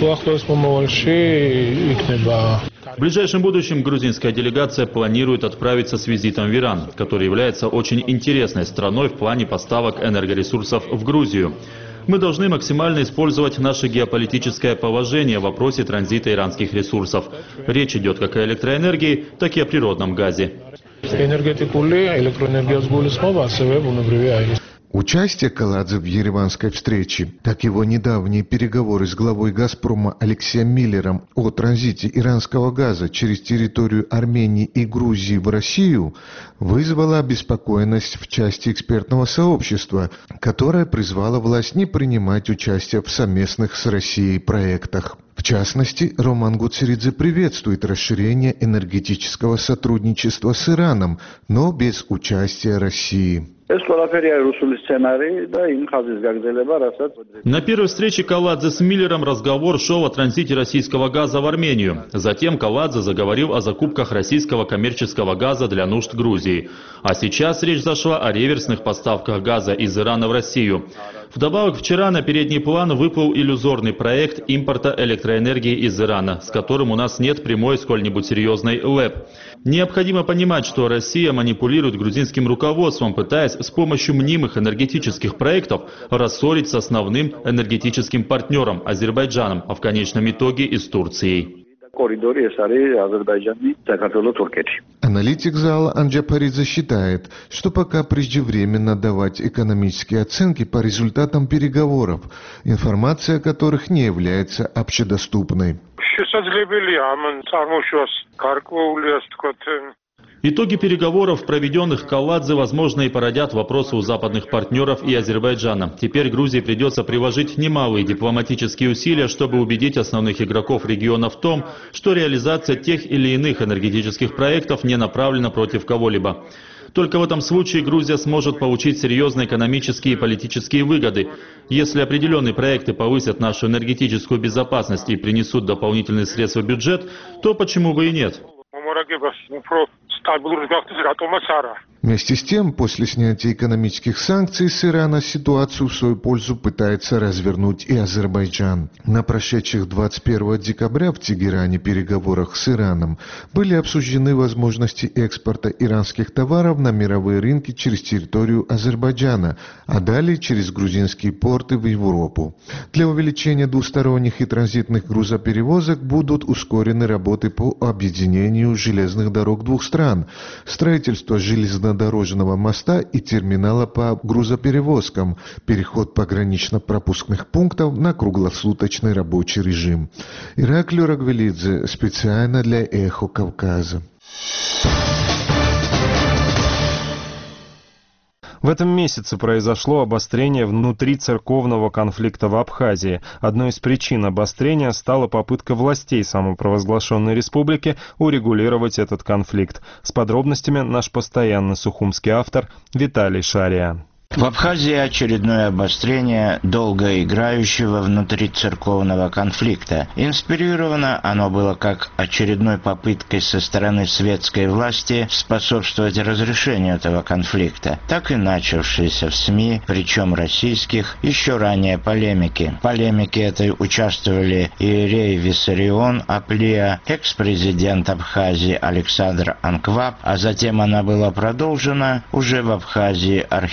В ближайшем будущем грузинская делегация планирует отправиться с визитом в Иран, который является очень интересной страной в плане поставок энергоресурсов в Грузию. Мы должны максимально использовать наше геополитическое положение в вопросе транзита иранских ресурсов. Речь идет как о электроэнергии, так и о природном газе. Участие Каладзе в ереванской встрече, как его недавние переговоры с главой «Газпрома» Алексеем Миллером о транзите иранского газа через территорию Армении и Грузии в Россию, вызвало обеспокоенность в части экспертного сообщества, которое призвало власть не принимать участие в совместных с Россией проектах. В частности, Роман Гуцеридзе приветствует расширение энергетического сотрудничества с Ираном, но без участия России. На первой встрече Каладзе с Миллером разговор шел о транзите российского газа в Армению. Затем Каладзе заговорил о закупках российского коммерческого газа для нужд Грузии. А сейчас речь зашла о реверсных поставках газа из Ирана в Россию. Вдобавок, вчера на передний план выплыл иллюзорный проект импорта электроэнергии из Ирана, с которым у нас нет прямой сколь-нибудь серьезной ЛЭП. Необходимо понимать, что Россия манипулирует грузинским руководством, пытаясь с помощью мнимых энергетических проектов рассорить с основным энергетическим партнером Азербайджаном, а в конечном итоге и с Турцией. Аналитик зала Анджапаридзе считает, что пока преждевременно давать экономические оценки по результатам переговоров, информация о которых не является общедоступной. Итоги переговоров, проведенных Каладзе, возможно, и породят вопросы у западных партнеров и Азербайджана. Теперь Грузии придется приложить немалые дипломатические усилия, чтобы убедить основных игроков региона в том, что реализация тех или иных энергетических проектов не направлена против кого-либо. Только в этом случае Грузия сможет получить серьезные экономические и политические выгоды. Если определенные проекты повысят нашу энергетическую безопасность и принесут дополнительные средства в бюджет, то почему бы и нет? Вместе с тем, после снятия экономических санкций с Ирана ситуацию в свою пользу пытается развернуть и Азербайджан. На прошедших 21 декабря в Тегеране переговорах с Ираном были обсуждены возможности экспорта иранских товаров на мировые рынки через территорию Азербайджана, а далее через грузинские порты в Европу. Для увеличения двусторонних и транзитных грузоперевозок будут ускорены работы по объединению железных дорог двух стран, строительство железнодорожного моста и терминала по грузоперевозкам, переход погранично-пропускных пунктов на круглосуточный рабочий режим. Ираклий Рагвелидзе специально для «Эхо Кавказа». В этом месяце произошло обострение внутрицерковного конфликта в Абхазии. Одной из причин обострения стала попытка властей самопровозглашенной республики урегулировать этот конфликт. С подробностями наш постоянный сухумский автор Виталий Шария. В Абхазии очередное обострение долгоиграющего внутрицерковного конфликта. Инспирировано оно было как очередной попыткой со стороны светской власти способствовать разрешению этого конфликта, так и начавшейся в СМИ, причем российских, еще ранее полемики. В полемике этой участвовали иерей Виссарион Аплия, экс-президент Абхазии Александр Анкваб, а затем она была продолжена уже в Абхазии архимандрит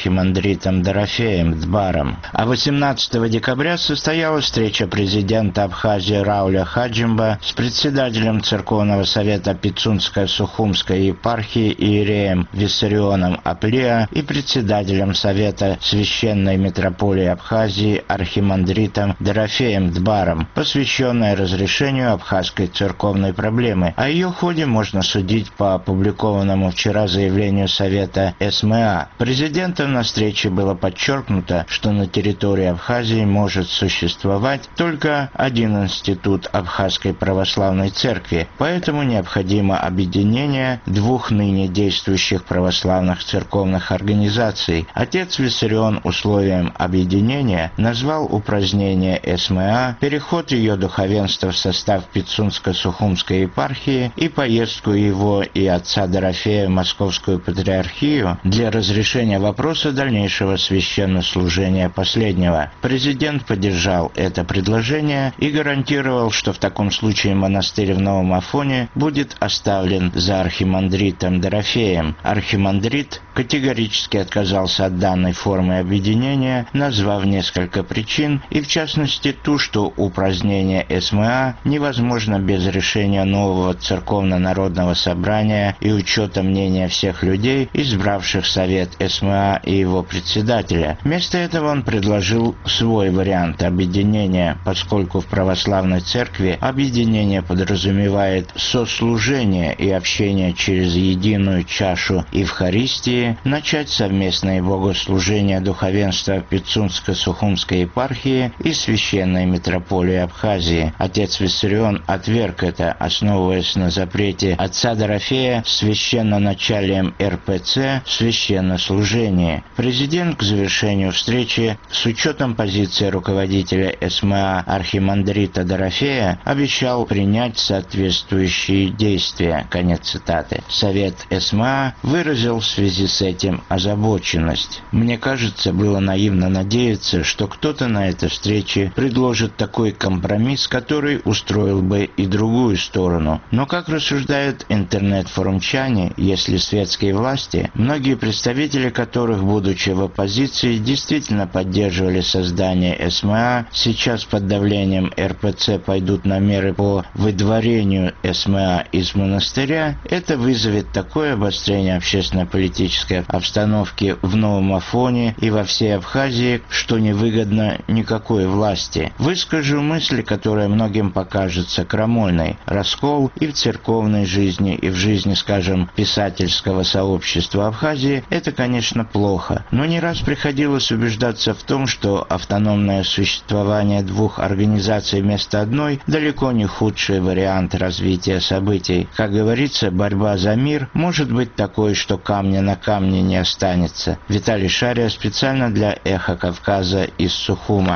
архимандритом Дорофеем Дбаром. А 18 декабря состоялась встреча президента Абхазии Рауля Хаджимба с председателем Церковного совета Пицунско-Сухумской епархии иереем Виссарионом Аплеа и председателем Совета Священной Митрополии Абхазии архимандритом Дорофеем Дбаром, посвященная разрешению абхазской церковной проблемы. О ее ходе можно судить по опубликованному вчера заявлению Совета СМА. Президентом на встрече было подчеркнуто, что на территории Абхазии может существовать только один институт Абхазской православной церкви, поэтому необходимо объединение двух ныне действующих православных церковных организаций. Отец Виссарион условием объединения назвал упразднение СМА, переход ее духовенства в состав Пицунско-Сухумской епархии и поездку его и отца Дорофея в Московскую патриархию для разрешения вопроса дальнейшего священнослужения последнего. Президент поддержал это предложение и гарантировал, что в таком случае монастырь в Новом Афоне будет оставлен за архимандритом Дорофеем. Архимандрит категорически отказался от данной формы объединения, назвав несколько причин, и в частности ту, что упразднение СМА невозможно без решения нового церковно-народного собрания и учета мнения всех людей, избравших Совет СМА и его председателя. Вместо этого он предложил свой вариант объединения, поскольку в православной церкви объединение подразумевает сослужение и общение через единую чашу Евхаристии, начать совместное богослужение духовенства Пицунско-Сухумской епархии и Священной Митрополии Абхазии. Отец Виссарион отверг это, основываясь на запрете отца Дорофея священноначалием РПЦ в священнослужении. Президент к завершению встречи с учетом позиции руководителя СМА архимандрита Дорофея обещал принять соответствующие действия. Конец цитаты. Совет СМА выразил в связи с этим озабоченность. Мне кажется, было наивно надеяться, что кто-то на этой встрече предложит такой компромисс, который устроил бы и другую сторону. Но, как рассуждают интернет-форумчане, если светские власти, многие представители которых, будучи в оппозиции, действительно поддерживали создание СМА, сейчас под давлением РПЦ пойдут на меры по выдворению СМА из монастыря, это вызовет такое обострение общественно-политической обстановки в Новом Афоне и во всей Абхазии, что невыгодно никакой власти. Выскажу мысль, которая многим покажется крамольной. Раскол и в церковной жизни, и в жизни, скажем, писательского сообщества Абхазии – это, конечно, плохо. Но не раз приходилось убеждаться в том, что автономное существование двух организаций вместо одной далеко не худший вариант развития событий. Как говорится, борьба за мир может быть такой, что камня на камне не останется. Виталий Шария специально для «Эхо Кавказа» из Сухума.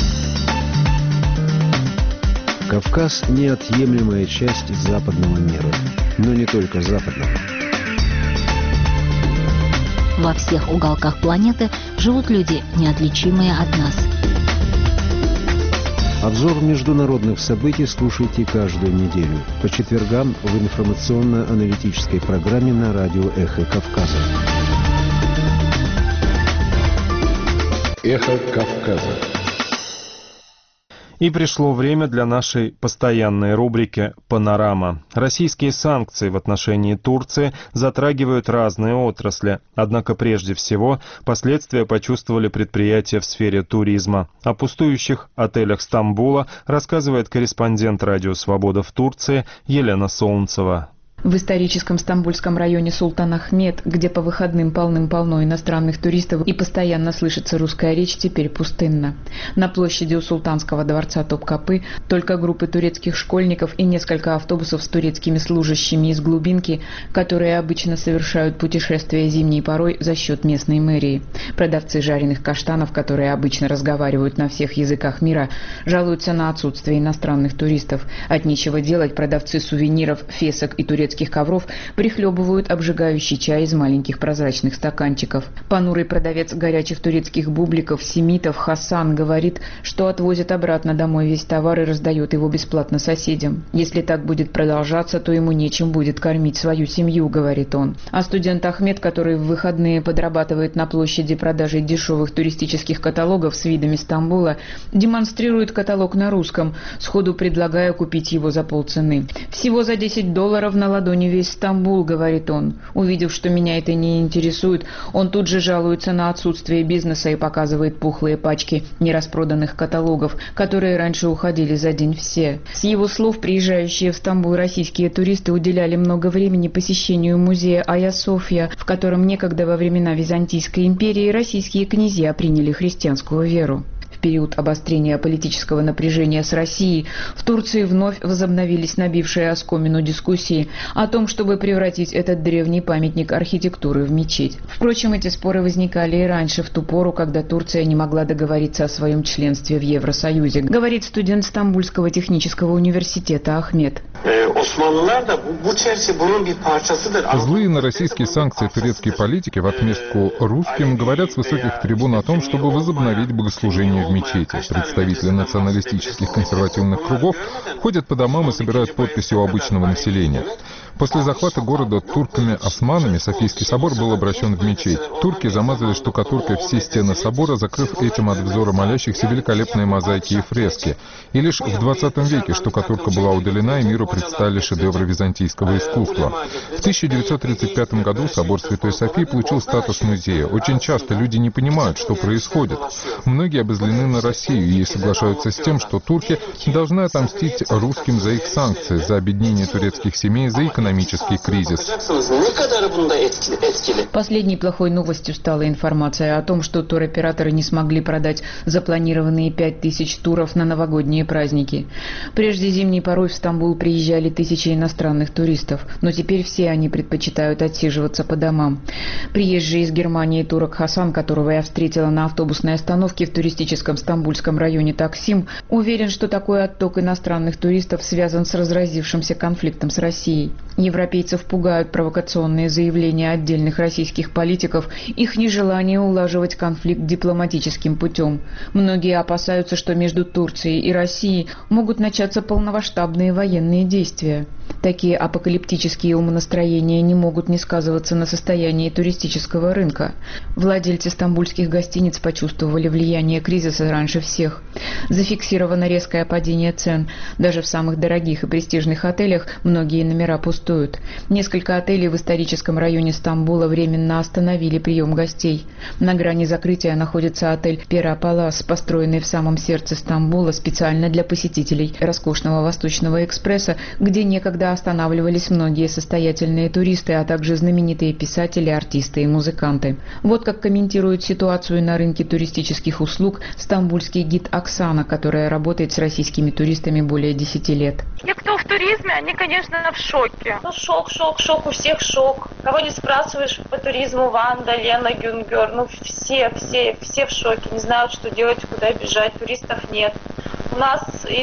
Кавказ – неотъемлемая часть западного мира, но не только западного. Во всех уголках планеты живут люди, неотличимые от нас. Обзор международных событий слушайте каждую неделю по четвергам в информационно-аналитической программе на радио «Эхо Кавказа». «Эхо Кавказа». И пришло время для нашей постоянной рубрики «Панорама». Российские санкции в отношении Турции затрагивают разные отрасли, однако прежде всего последствия почувствовали предприятия в сфере туризма. О пустующих отелях Стамбула рассказывает корреспондент «Радио Свобода» в Турции Елена Солнцева. В историческом стамбульском районе Султан-Ахмед, где по выходным полным-полно иностранных туристов и постоянно слышится русская речь, теперь пустынно. На площади у Султанского дворца Топкапы только группы турецких школьников и несколько автобусов с турецкими служащими из глубинки, которые обычно совершают путешествия зимней порой за счет местной мэрии. Продавцы жареных каштанов, которые обычно разговаривают на всех языках мира, жалуются на отсутствие иностранных туристов. От нечего делать продавцы сувениров, фесок и турецких турецких ковров прихлебывают обжигающий чай из маленьких прозрачных стаканчиков. Понурый продавец горячих турецких бубликов, семитов Хасан говорит, что отвозит обратно домой весь товар и раздает его бесплатно соседям. Если так будет продолжаться, то ему нечем будет кормить свою семью, говорит он. А студент Ахмед, который в выходные подрабатывает на площади продажей дешевых туристических каталогов с видами Стамбула, демонстрирует каталог на русском, сходу предлагая купить его за полцены. «Всего за $10 на ладони весь Стамбул», говорит он. Увидев, что меня это не интересует, он тут же жалуется на отсутствие бизнеса и показывает пухлые пачки нераспроданных каталогов, которые раньше уходили за день все. С его слов, приезжающие в Стамбул российские туристы уделяли много времени посещению музея Айя Софья, в котором некогда во времена Византийской империи российские князья приняли христианскую веру. В период обострения политического напряжения с Россией в Турции вновь возобновились набившие оскомину дискуссии о том, чтобы превратить этот древний памятник архитектуры в мечеть. Впрочем, эти споры возникали и раньше, в ту пору, когда Турция не могла договориться о своем членстве в Евросоюзе, говорит студент Стамбульского технического университета Ахмед. Злые на российские санкции турецкие политики в отместку русским говорят с высоких трибун о том, чтобы возобновить богослужение в мечети. Представители националистических консервативных кругов ходят по домам и собирают подписи у обычного населения. После захвата города турками-османами Софийский собор был обращен в мечеть. Турки замазали штукатуркой все стены собора, закрыв этим от взора молящихся великолепные мозаики и фрески. И лишь в 20 веке штукатурка была удалена, и миру предстали шедевры византийского искусства. В 1935 году собор Святой Софии получил статус музея. Очень часто люди не понимают, что происходит. Многие обозлены на Россию и соглашаются с тем, что турки должны отомстить русским за их санкции, за объединение турецких семей, за экономический кризис. Последней плохой новостью стала информация о том, что туроператоры не смогли продать запланированные 5000 туров на новогодние праздники. Прежде зимней порой в Стамбул приезжали тысячи иностранных туристов, но теперь все они предпочитают отсиживаться по домам. Приезжий из Германии турок Хасан, которого я встретила на автобусной остановке в туристическом стамбульском районе Таксим, уверен, что такой отток иностранных туристов связан с разразившимся конфликтом с Россией. Европейцев пугают провокационные заявления отдельных российских политиков, их нежелание улаживать конфликт дипломатическим путем. Многие опасаются, что между Турцией и Россией могут начаться полномасштабные военные действия. Такие апокалиптические умонастроения не могут не сказываться на состоянии туристического рынка. Владельцы стамбульских гостиниц почувствовали влияние кризиса раньше всех. Зафиксировано резкое падение цен. Даже в самых дорогих и престижных отелях многие номера пустуют. Несколько отелей в историческом районе Стамбула временно остановили прием гостей. На грани закрытия находится отель «Пера Палас», построенный в самом сердце Стамбула специально для посетителей роскошного Восточного экспресса, где некогда останавливались многие состоятельные туристы, а также знаменитые писатели, артисты и музыканты. Вот как комментирует ситуацию на рынке туристических услуг стамбульский гид Оксана, которая работает с российскими туристами более 10 лет. Те, кто в туризме, они, конечно, в шоке. Ну, шок, у всех шок. Кого не спрашиваешь по туризму, Ванда, Лена, Гюнгер, ну все в шоке, не знают, что делать, куда бежать, туристов нет. У нас из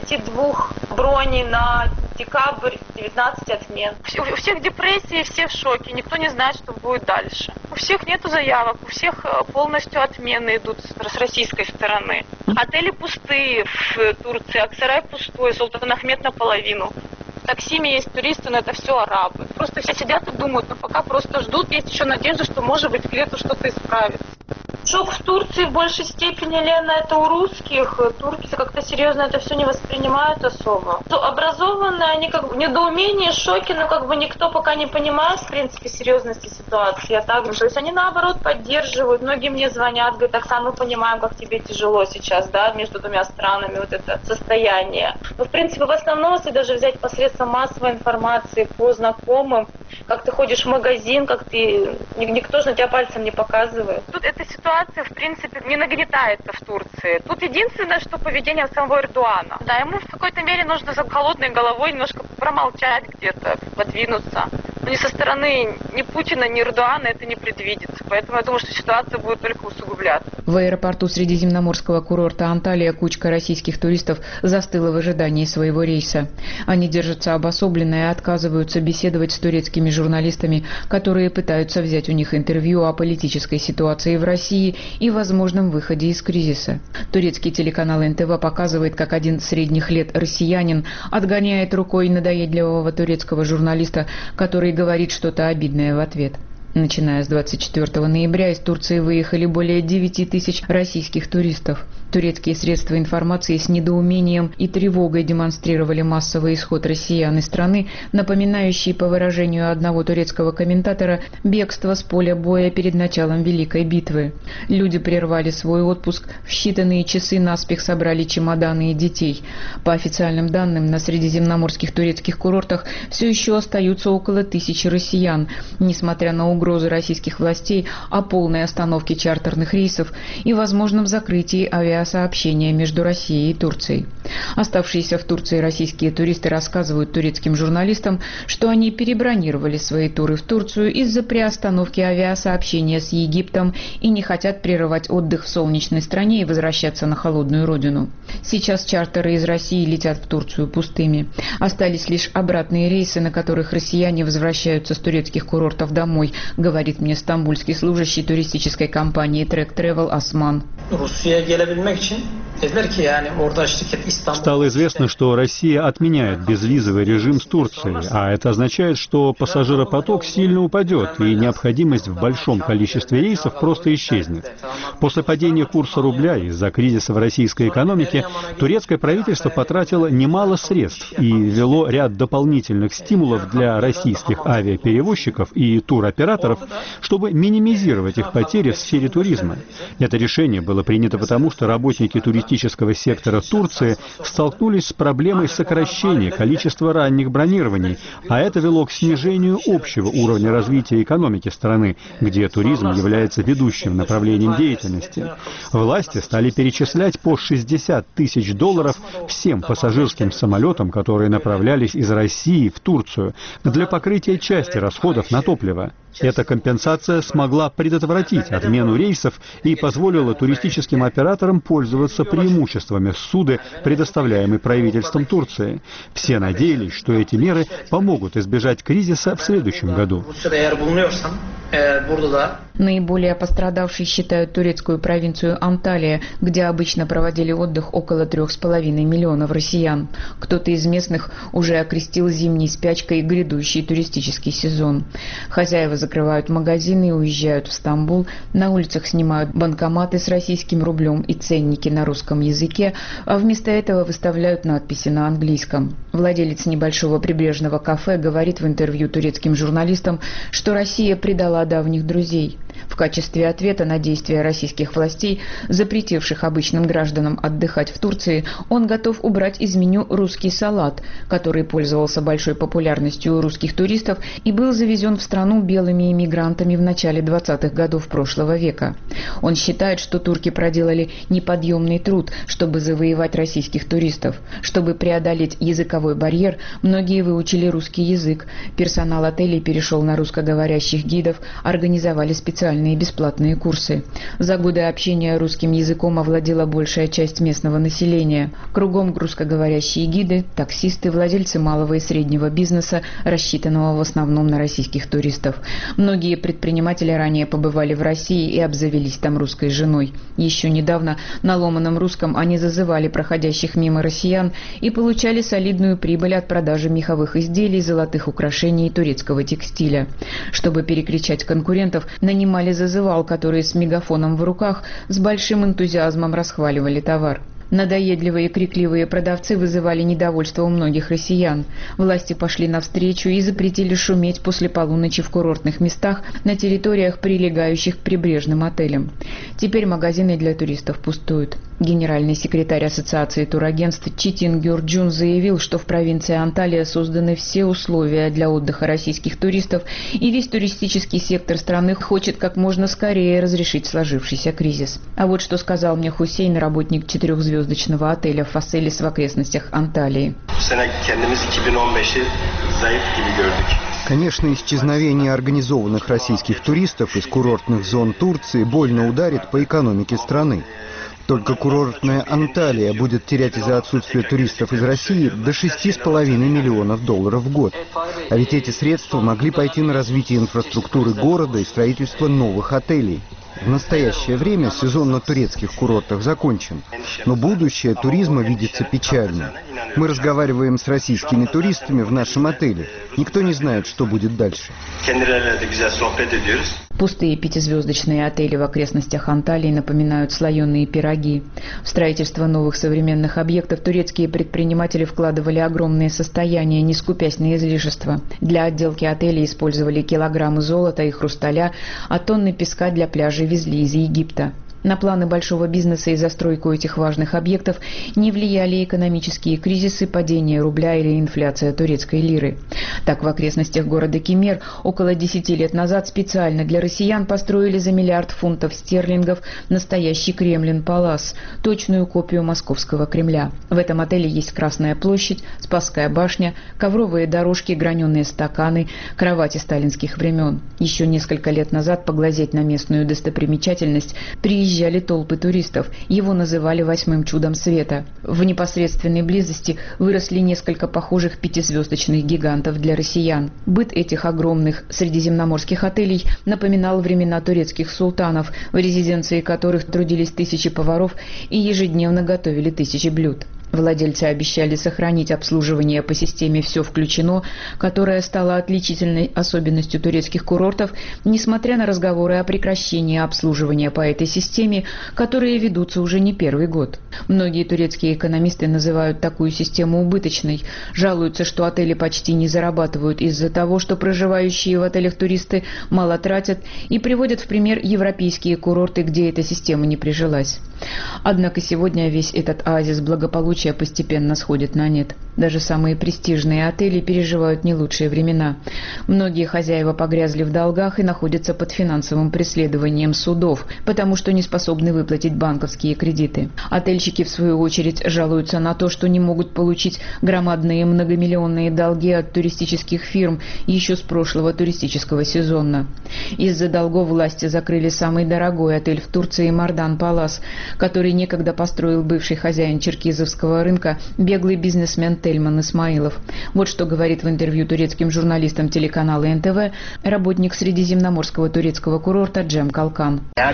22 броней на декабрь 19 отмен. У всех депрессии, все в шоке, никто не знает, что будет дальше. У всех нету заявок, у всех полностью отмены идут с российской стороны. Отели пустые в Турции, Аксарай пустой, Султан Ахмед наполовину. В Таксиме есть туристы, но это все арабы. Просто все сидят и думают, но пока просто ждут, есть еще надежда, что может быть к лету что-то исправится. Шок в Турции в большей степени, Лена, это у русских. Турки как-то серьезно это все не воспринимают особо. Образованные, они как в недоумении, шоке, но как бы никто пока не понимает, в принципе, серьезности ситуации. То есть они, наоборот, поддерживают. Многие мне звонят, говорят: Оксана, мы понимаем, как тебе тяжело сейчас, да, между двумя странами, вот это состояние. Но, в принципе, в основном, если даже взять посредством массовой информации по знакомым, как ты ходишь в магазин, как ты... Никто же на тебя пальцем не показывает. Тут эта ситуация, в принципе, не нагнетается в Турции. Тут единственное, что поведение самого Эрдогана. Да, ему в какой-то мере нужно за холодной головой немножко промолчать где-то, подвинуться. Но ни со стороны ни Путина, ни Эрдогана это не предвидится. Поэтому я думаю, что ситуация будет только усугубляться. В аэропорту средиземноморского курорта Анталия кучка российских туристов застыла в ожидании своего рейса. Они держатся обособленно и отказываются беседовать с турецкими журналистами, которые пытаются взять у них интервью о политической ситуации в России и возможном выходе из кризиса. Турецкий телеканал НТВ показывает, как один средних лет россиянин отгоняет рукой надоедливого турецкого журналиста, который говорит что-то обидное в ответ. Начиная с 24 ноября из Турции выехали более 9 тысяч российских туристов. Турецкие средства информации с недоумением и тревогой демонстрировали массовый исход россиян из страны, напоминающий, по выражению одного турецкого комментатора, бегство с поля боя перед началом Великой битвы. Люди прервали свой отпуск, в считанные часы наспех собрали чемоданы и детей. По официальным данным, на средиземноморских турецких курортах все еще остаются около 1000 россиян, несмотря на угрозы российских властей о полной остановке чартерных рейсов и возможном закрытии авиасообщения между Россией и Турцией. Оставшиеся в Турции российские туристы рассказывают турецким журналистам, что они перебронировали свои туры в Турцию из-за приостановки авиасообщения с Египтом и не хотят прерывать отдых в солнечной стране и возвращаться на холодную родину. Сейчас чартеры из России летят в Турцию пустыми. Остались лишь обратные рейсы, на которых россияне возвращаются с турецких курортов домой, говорит мне стамбульский служащий туристической компании Trek Travel Осман. Стало известно, что Россия отменяет безвизовый режим с Турцией, а это означает, что пассажиропоток сильно упадет, и необходимость в большом количестве рейсов просто исчезнет. После падения курса рубля из-за кризиса в российской экономике турецкое правительство потратило немало средств и ввело ряд дополнительных стимулов для российских авиаперевозчиков и туроператоров, чтобы минимизировать их потери в сфере туризма. Это решение было принято потому, что работники туристического сектора Турции столкнулись с проблемой сокращения количества ранних бронирований, а это вело к снижению общего уровня развития экономики страны, где туризм является ведущим направлением деятельности. Власти стали перечислять по $60 тысяч всем пассажирским самолетам, которые направлялись из России в Турцию, для покрытия части расходов на топливо. Эта компенсация смогла предотвратить отмену рейсов и позволила туристическим операторам пользоваться преимуществами ссуды, предоставляемой правительством Турции. Все надеялись, что эти меры помогут избежать кризиса в следующем году. Наиболее пострадавшей считают турецкую провинцию Анталия, где обычно проводили отдых около 3,5 миллионов россиян. Кто-то из местных уже окрестил зимней спячкой грядущий туристический сезон. Хозяева закрывают магазины и уезжают в Стамбул, на улицах снимают банкоматы с российским рублем и ценники на русском языке, а вместо этого выставляют надписи на английском. Владелец небольшого прибрежного кафе говорит в интервью турецким журналистам, что Россия предала давних друзей. В качестве ответа на действия российских властей, запретивших обычным гражданам отдыхать в Турции, он готов убрать из меню русский салат, который пользовался большой популярностью у русских туристов и был завезен в страну белыми иммигрантами в начале 20-х годов прошлого века. Он считает, что турки проделали неподъемный труд, чтобы завоевать российских туристов. Чтобы преодолеть языковой барьер, многие выучили русский язык, персонал отелей перешел на русскоговорящих гидов, организовали специальные бесплатные курсы. За годы общения русским языком овладела большая часть местного населения. Кругом русскоговорящие гиды, таксисты, владельцы малого и среднего бизнеса, рассчитанного в основном на российских туристов. Многие предприниматели ранее побывали в России и обзавелись там русской женой. Еще недавно на ломаном русском они зазывали проходящих мимо россиян и получали солидную прибыль от продажи меховых изделий, золотых украшений и турецкого текстиля. Чтобы перекричать конкурентов, нанимали зазывал, которые с мегафоном в руках с большим энтузиазмом расхваливали товар. Надоедливые и крикливые продавцы вызывали недовольство у многих россиян. Власти пошли навстречу и запретили шуметь после полуночи в курортных местах на территориях, прилегающих к прибрежным отелям. Теперь магазины для туристов пустуют. Генеральный секретарь Ассоциации турагентств Читин Гюрджун заявил, что в провинции Анталия созданы все условия для отдыха российских туристов, и весь туристический сектор страны хочет как можно скорее разрешить сложившийся кризис. А вот что сказал мне Хусейн, работник 4-звездочного отеля Фаселис в окрестностях Анталии. Конечно, исчезновение организованных российских туристов из курортных зон Турции больно ударит по экономике страны. Только курортная Анталия будет терять из-за отсутствия туристов из России до $6,5 миллионов в год. А ведь эти средства могли пойти на развитие инфраструктуры города и строительство новых отелей. В настоящее время сезон на турецких курортах закончен, но будущее туризма видится печально. Мы разговариваем с российскими туристами в нашем отеле. Никто не знает, что будет дальше. Пустые пятизвездочные отели в окрестностях Анталии напоминают слоеные пироги. В строительство новых современных объектов турецкие предприниматели вкладывали огромные состояния, не скупясь на излишества. Для отделки отелей использовали килограммы золота и хрусталя, а тонны песка для пляжей везли из Египта. На планы большого бизнеса и застройку этих важных объектов не влияли экономические кризисы, падение рубля или инфляция турецкой лиры. Так, в окрестностях города Кемер около 10 лет назад специально для россиян построили за $1 миллиард настоящий Кремлин-Палас, точную копию московского Кремля. В этом отеле есть Красная площадь, Спасская башня, ковровые дорожки, граненые стаканы, кровати сталинских времен. Еще несколько лет назад поглазеть на местную достопримечательность приезжали толпы туристов. Его называли «8-м чудом света». В непосредственной близости выросли несколько похожих пятизвездочных гигантов для россиян. Быт этих огромных средиземноморских отелей напоминал времена турецких султанов, в резиденции которых трудились тысячи поваров и ежедневно готовили тысячи блюд. Владельцы обещали сохранить обслуживание по системе «Все включено», которая стала отличительной особенностью турецких курортов, несмотря на разговоры о прекращении обслуживания по этой системе, которые ведутся уже не первый год. Многие турецкие экономисты называют такую систему убыточной, жалуются, что отели почти не зарабатывают из-за того, что проживающие в отелях туристы мало тратят, и приводят в пример европейские курорты, где эта система не прижилась. Однако сегодня весь этот оазис благополучия постепенно сходит на нет. Даже самые престижные отели переживают не лучшие времена. Многие хозяева погрязли в долгах и находятся под финансовым преследованием судов, потому что не способны выплатить банковские кредиты. Отельщики, в свою очередь, жалуются на то, что не могут получить громадные многомиллионные долги от туристических фирм еще с прошлого туристического сезона. Из-за долгов власти закрыли самый дорогой отель в Турции «Мардан Палас», который некогда построил бывший хозяин черкизовского рынка, беглый бизнесмен Тельман Исмаилов. Вот что говорит в интервью турецким журналистам телеканала НТВ работник средиземноморского турецкого курорта Джем Калкан. На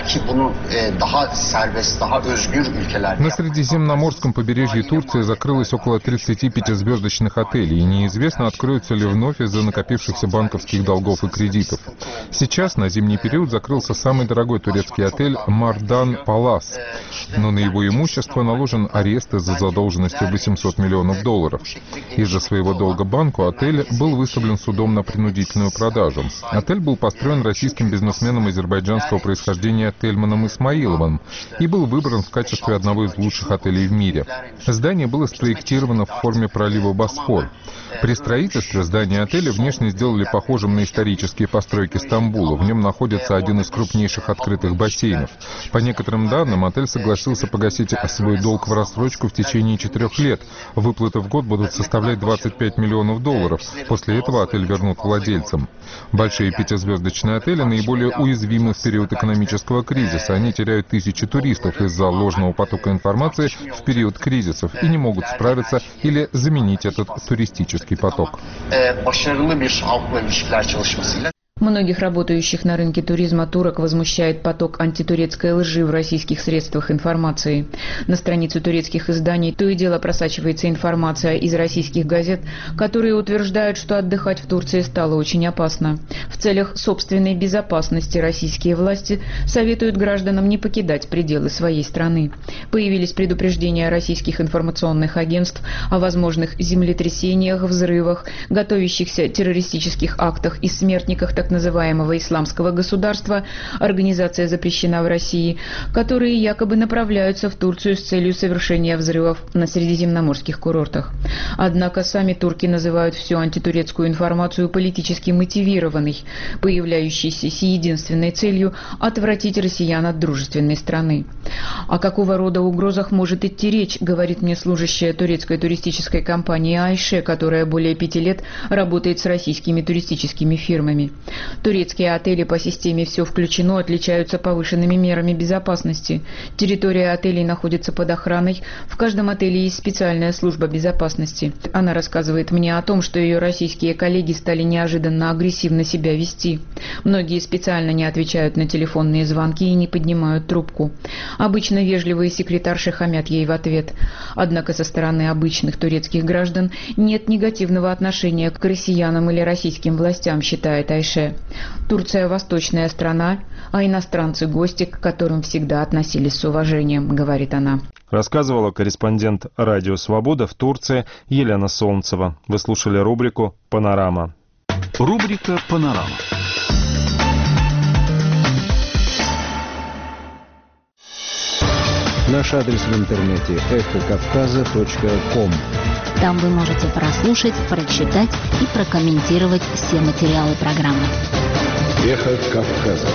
средиземноморском побережье Турции закрылось около 35 звездочных отелей, и неизвестно, откроются ли вновь из-за накопившихся банковских долгов и кредитов. Сейчас на зимний период закрылся самый дорогой турецкий отель «Мардан Палас», но на его имущество наложен арест из-за задолженности $800 миллионов. Из-за своего долга банку отель был выставлен судом на принудительную продажу. Отель был построен российским бизнесменом азербайджанского происхождения Тельманом Исмаиловым и был выбран в качестве одного из лучших отелей в мире. Здание было спроектировано в форме пролива Босфор. При строительстве здания отеля внешне сделали похожим на исторические постройки Стамбула. В нем находится один из крупнейших открытых бассейнов. По некоторым данным, отель согласился погасить свой долг в рассрочку в течение 4 лет. Выплаты в год будут составлять $25 миллионов. После этого отель вернут владельцам. Большие пятизвездочные отели наиболее уязвимы в период экономического кризиса. Они теряют тысячи туристов из-за ложного потока информации в период кризисов и не могут справиться или заменить этот туристический поток. Многих работающих на рынке туризма турок возмущает поток антитурецкой лжи в российских средствах информации. На странице турецких изданий то и дело просачивается информация из российских газет, которые утверждают, что отдыхать в Турции стало очень опасно. В целях собственной безопасности российские власти советуют гражданам не покидать пределы своей страны. Появились предупреждения российских информационных агентств о возможных землетрясениях, взрывах, готовящихся террористических актах и смертниках так называемого исламского государства, организация запрещена в России, которые якобы направляются в Турцию с целью совершения взрывов на средиземноморских курортах. Однако сами турки называют всю антитурецкую информацию политически мотивированной, появляющейся с единственной целью отвратить россиян от дружественной страны. О какого рода угрозах может идти речь, говорит мне служащая турецкой туристической компании Айше, которая более 5 лет работает с российскими туристическими фирмами. Турецкие отели по системе «Все включено» отличаются повышенными мерами безопасности. Территория отелей находится под охраной, в каждом отеле есть специальная служба безопасности. Она рассказывает мне о том, что ее российские коллеги стали неожиданно агрессивно себя вести. Многие специально не отвечают на телефонные звонки и не поднимают трубку. Обычно вежливые секретарши хамят ей в ответ. Однако со стороны обычных турецких граждан нет негативного отношения к россиянам или российским властям, считает Айше. Турция – восточная страна, а иностранцы – гости, к которым всегда относились с уважением, говорит она. Рассказывала корреспондент «Радио Свобода» в Турции Елена Солнцева. Вы слушали рубрику «Панорама». Рубрика «Панорама». Наш адрес в интернете эхокавказа.ком. Там вы можете прослушать, прочитать и прокомментировать все материалы программы. Эхо Кавказа.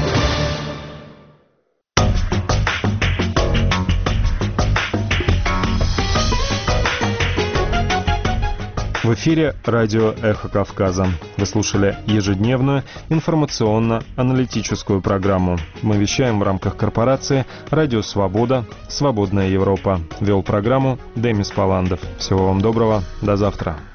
В эфире радио «Эхо Кавказа». Вы слушали ежедневную информационно-аналитическую программу. Мы вещаем в рамках корпорации «Радио Свобода. Свободная Европа». Вел программу Демис Паландов. Всего вам доброго. До завтра.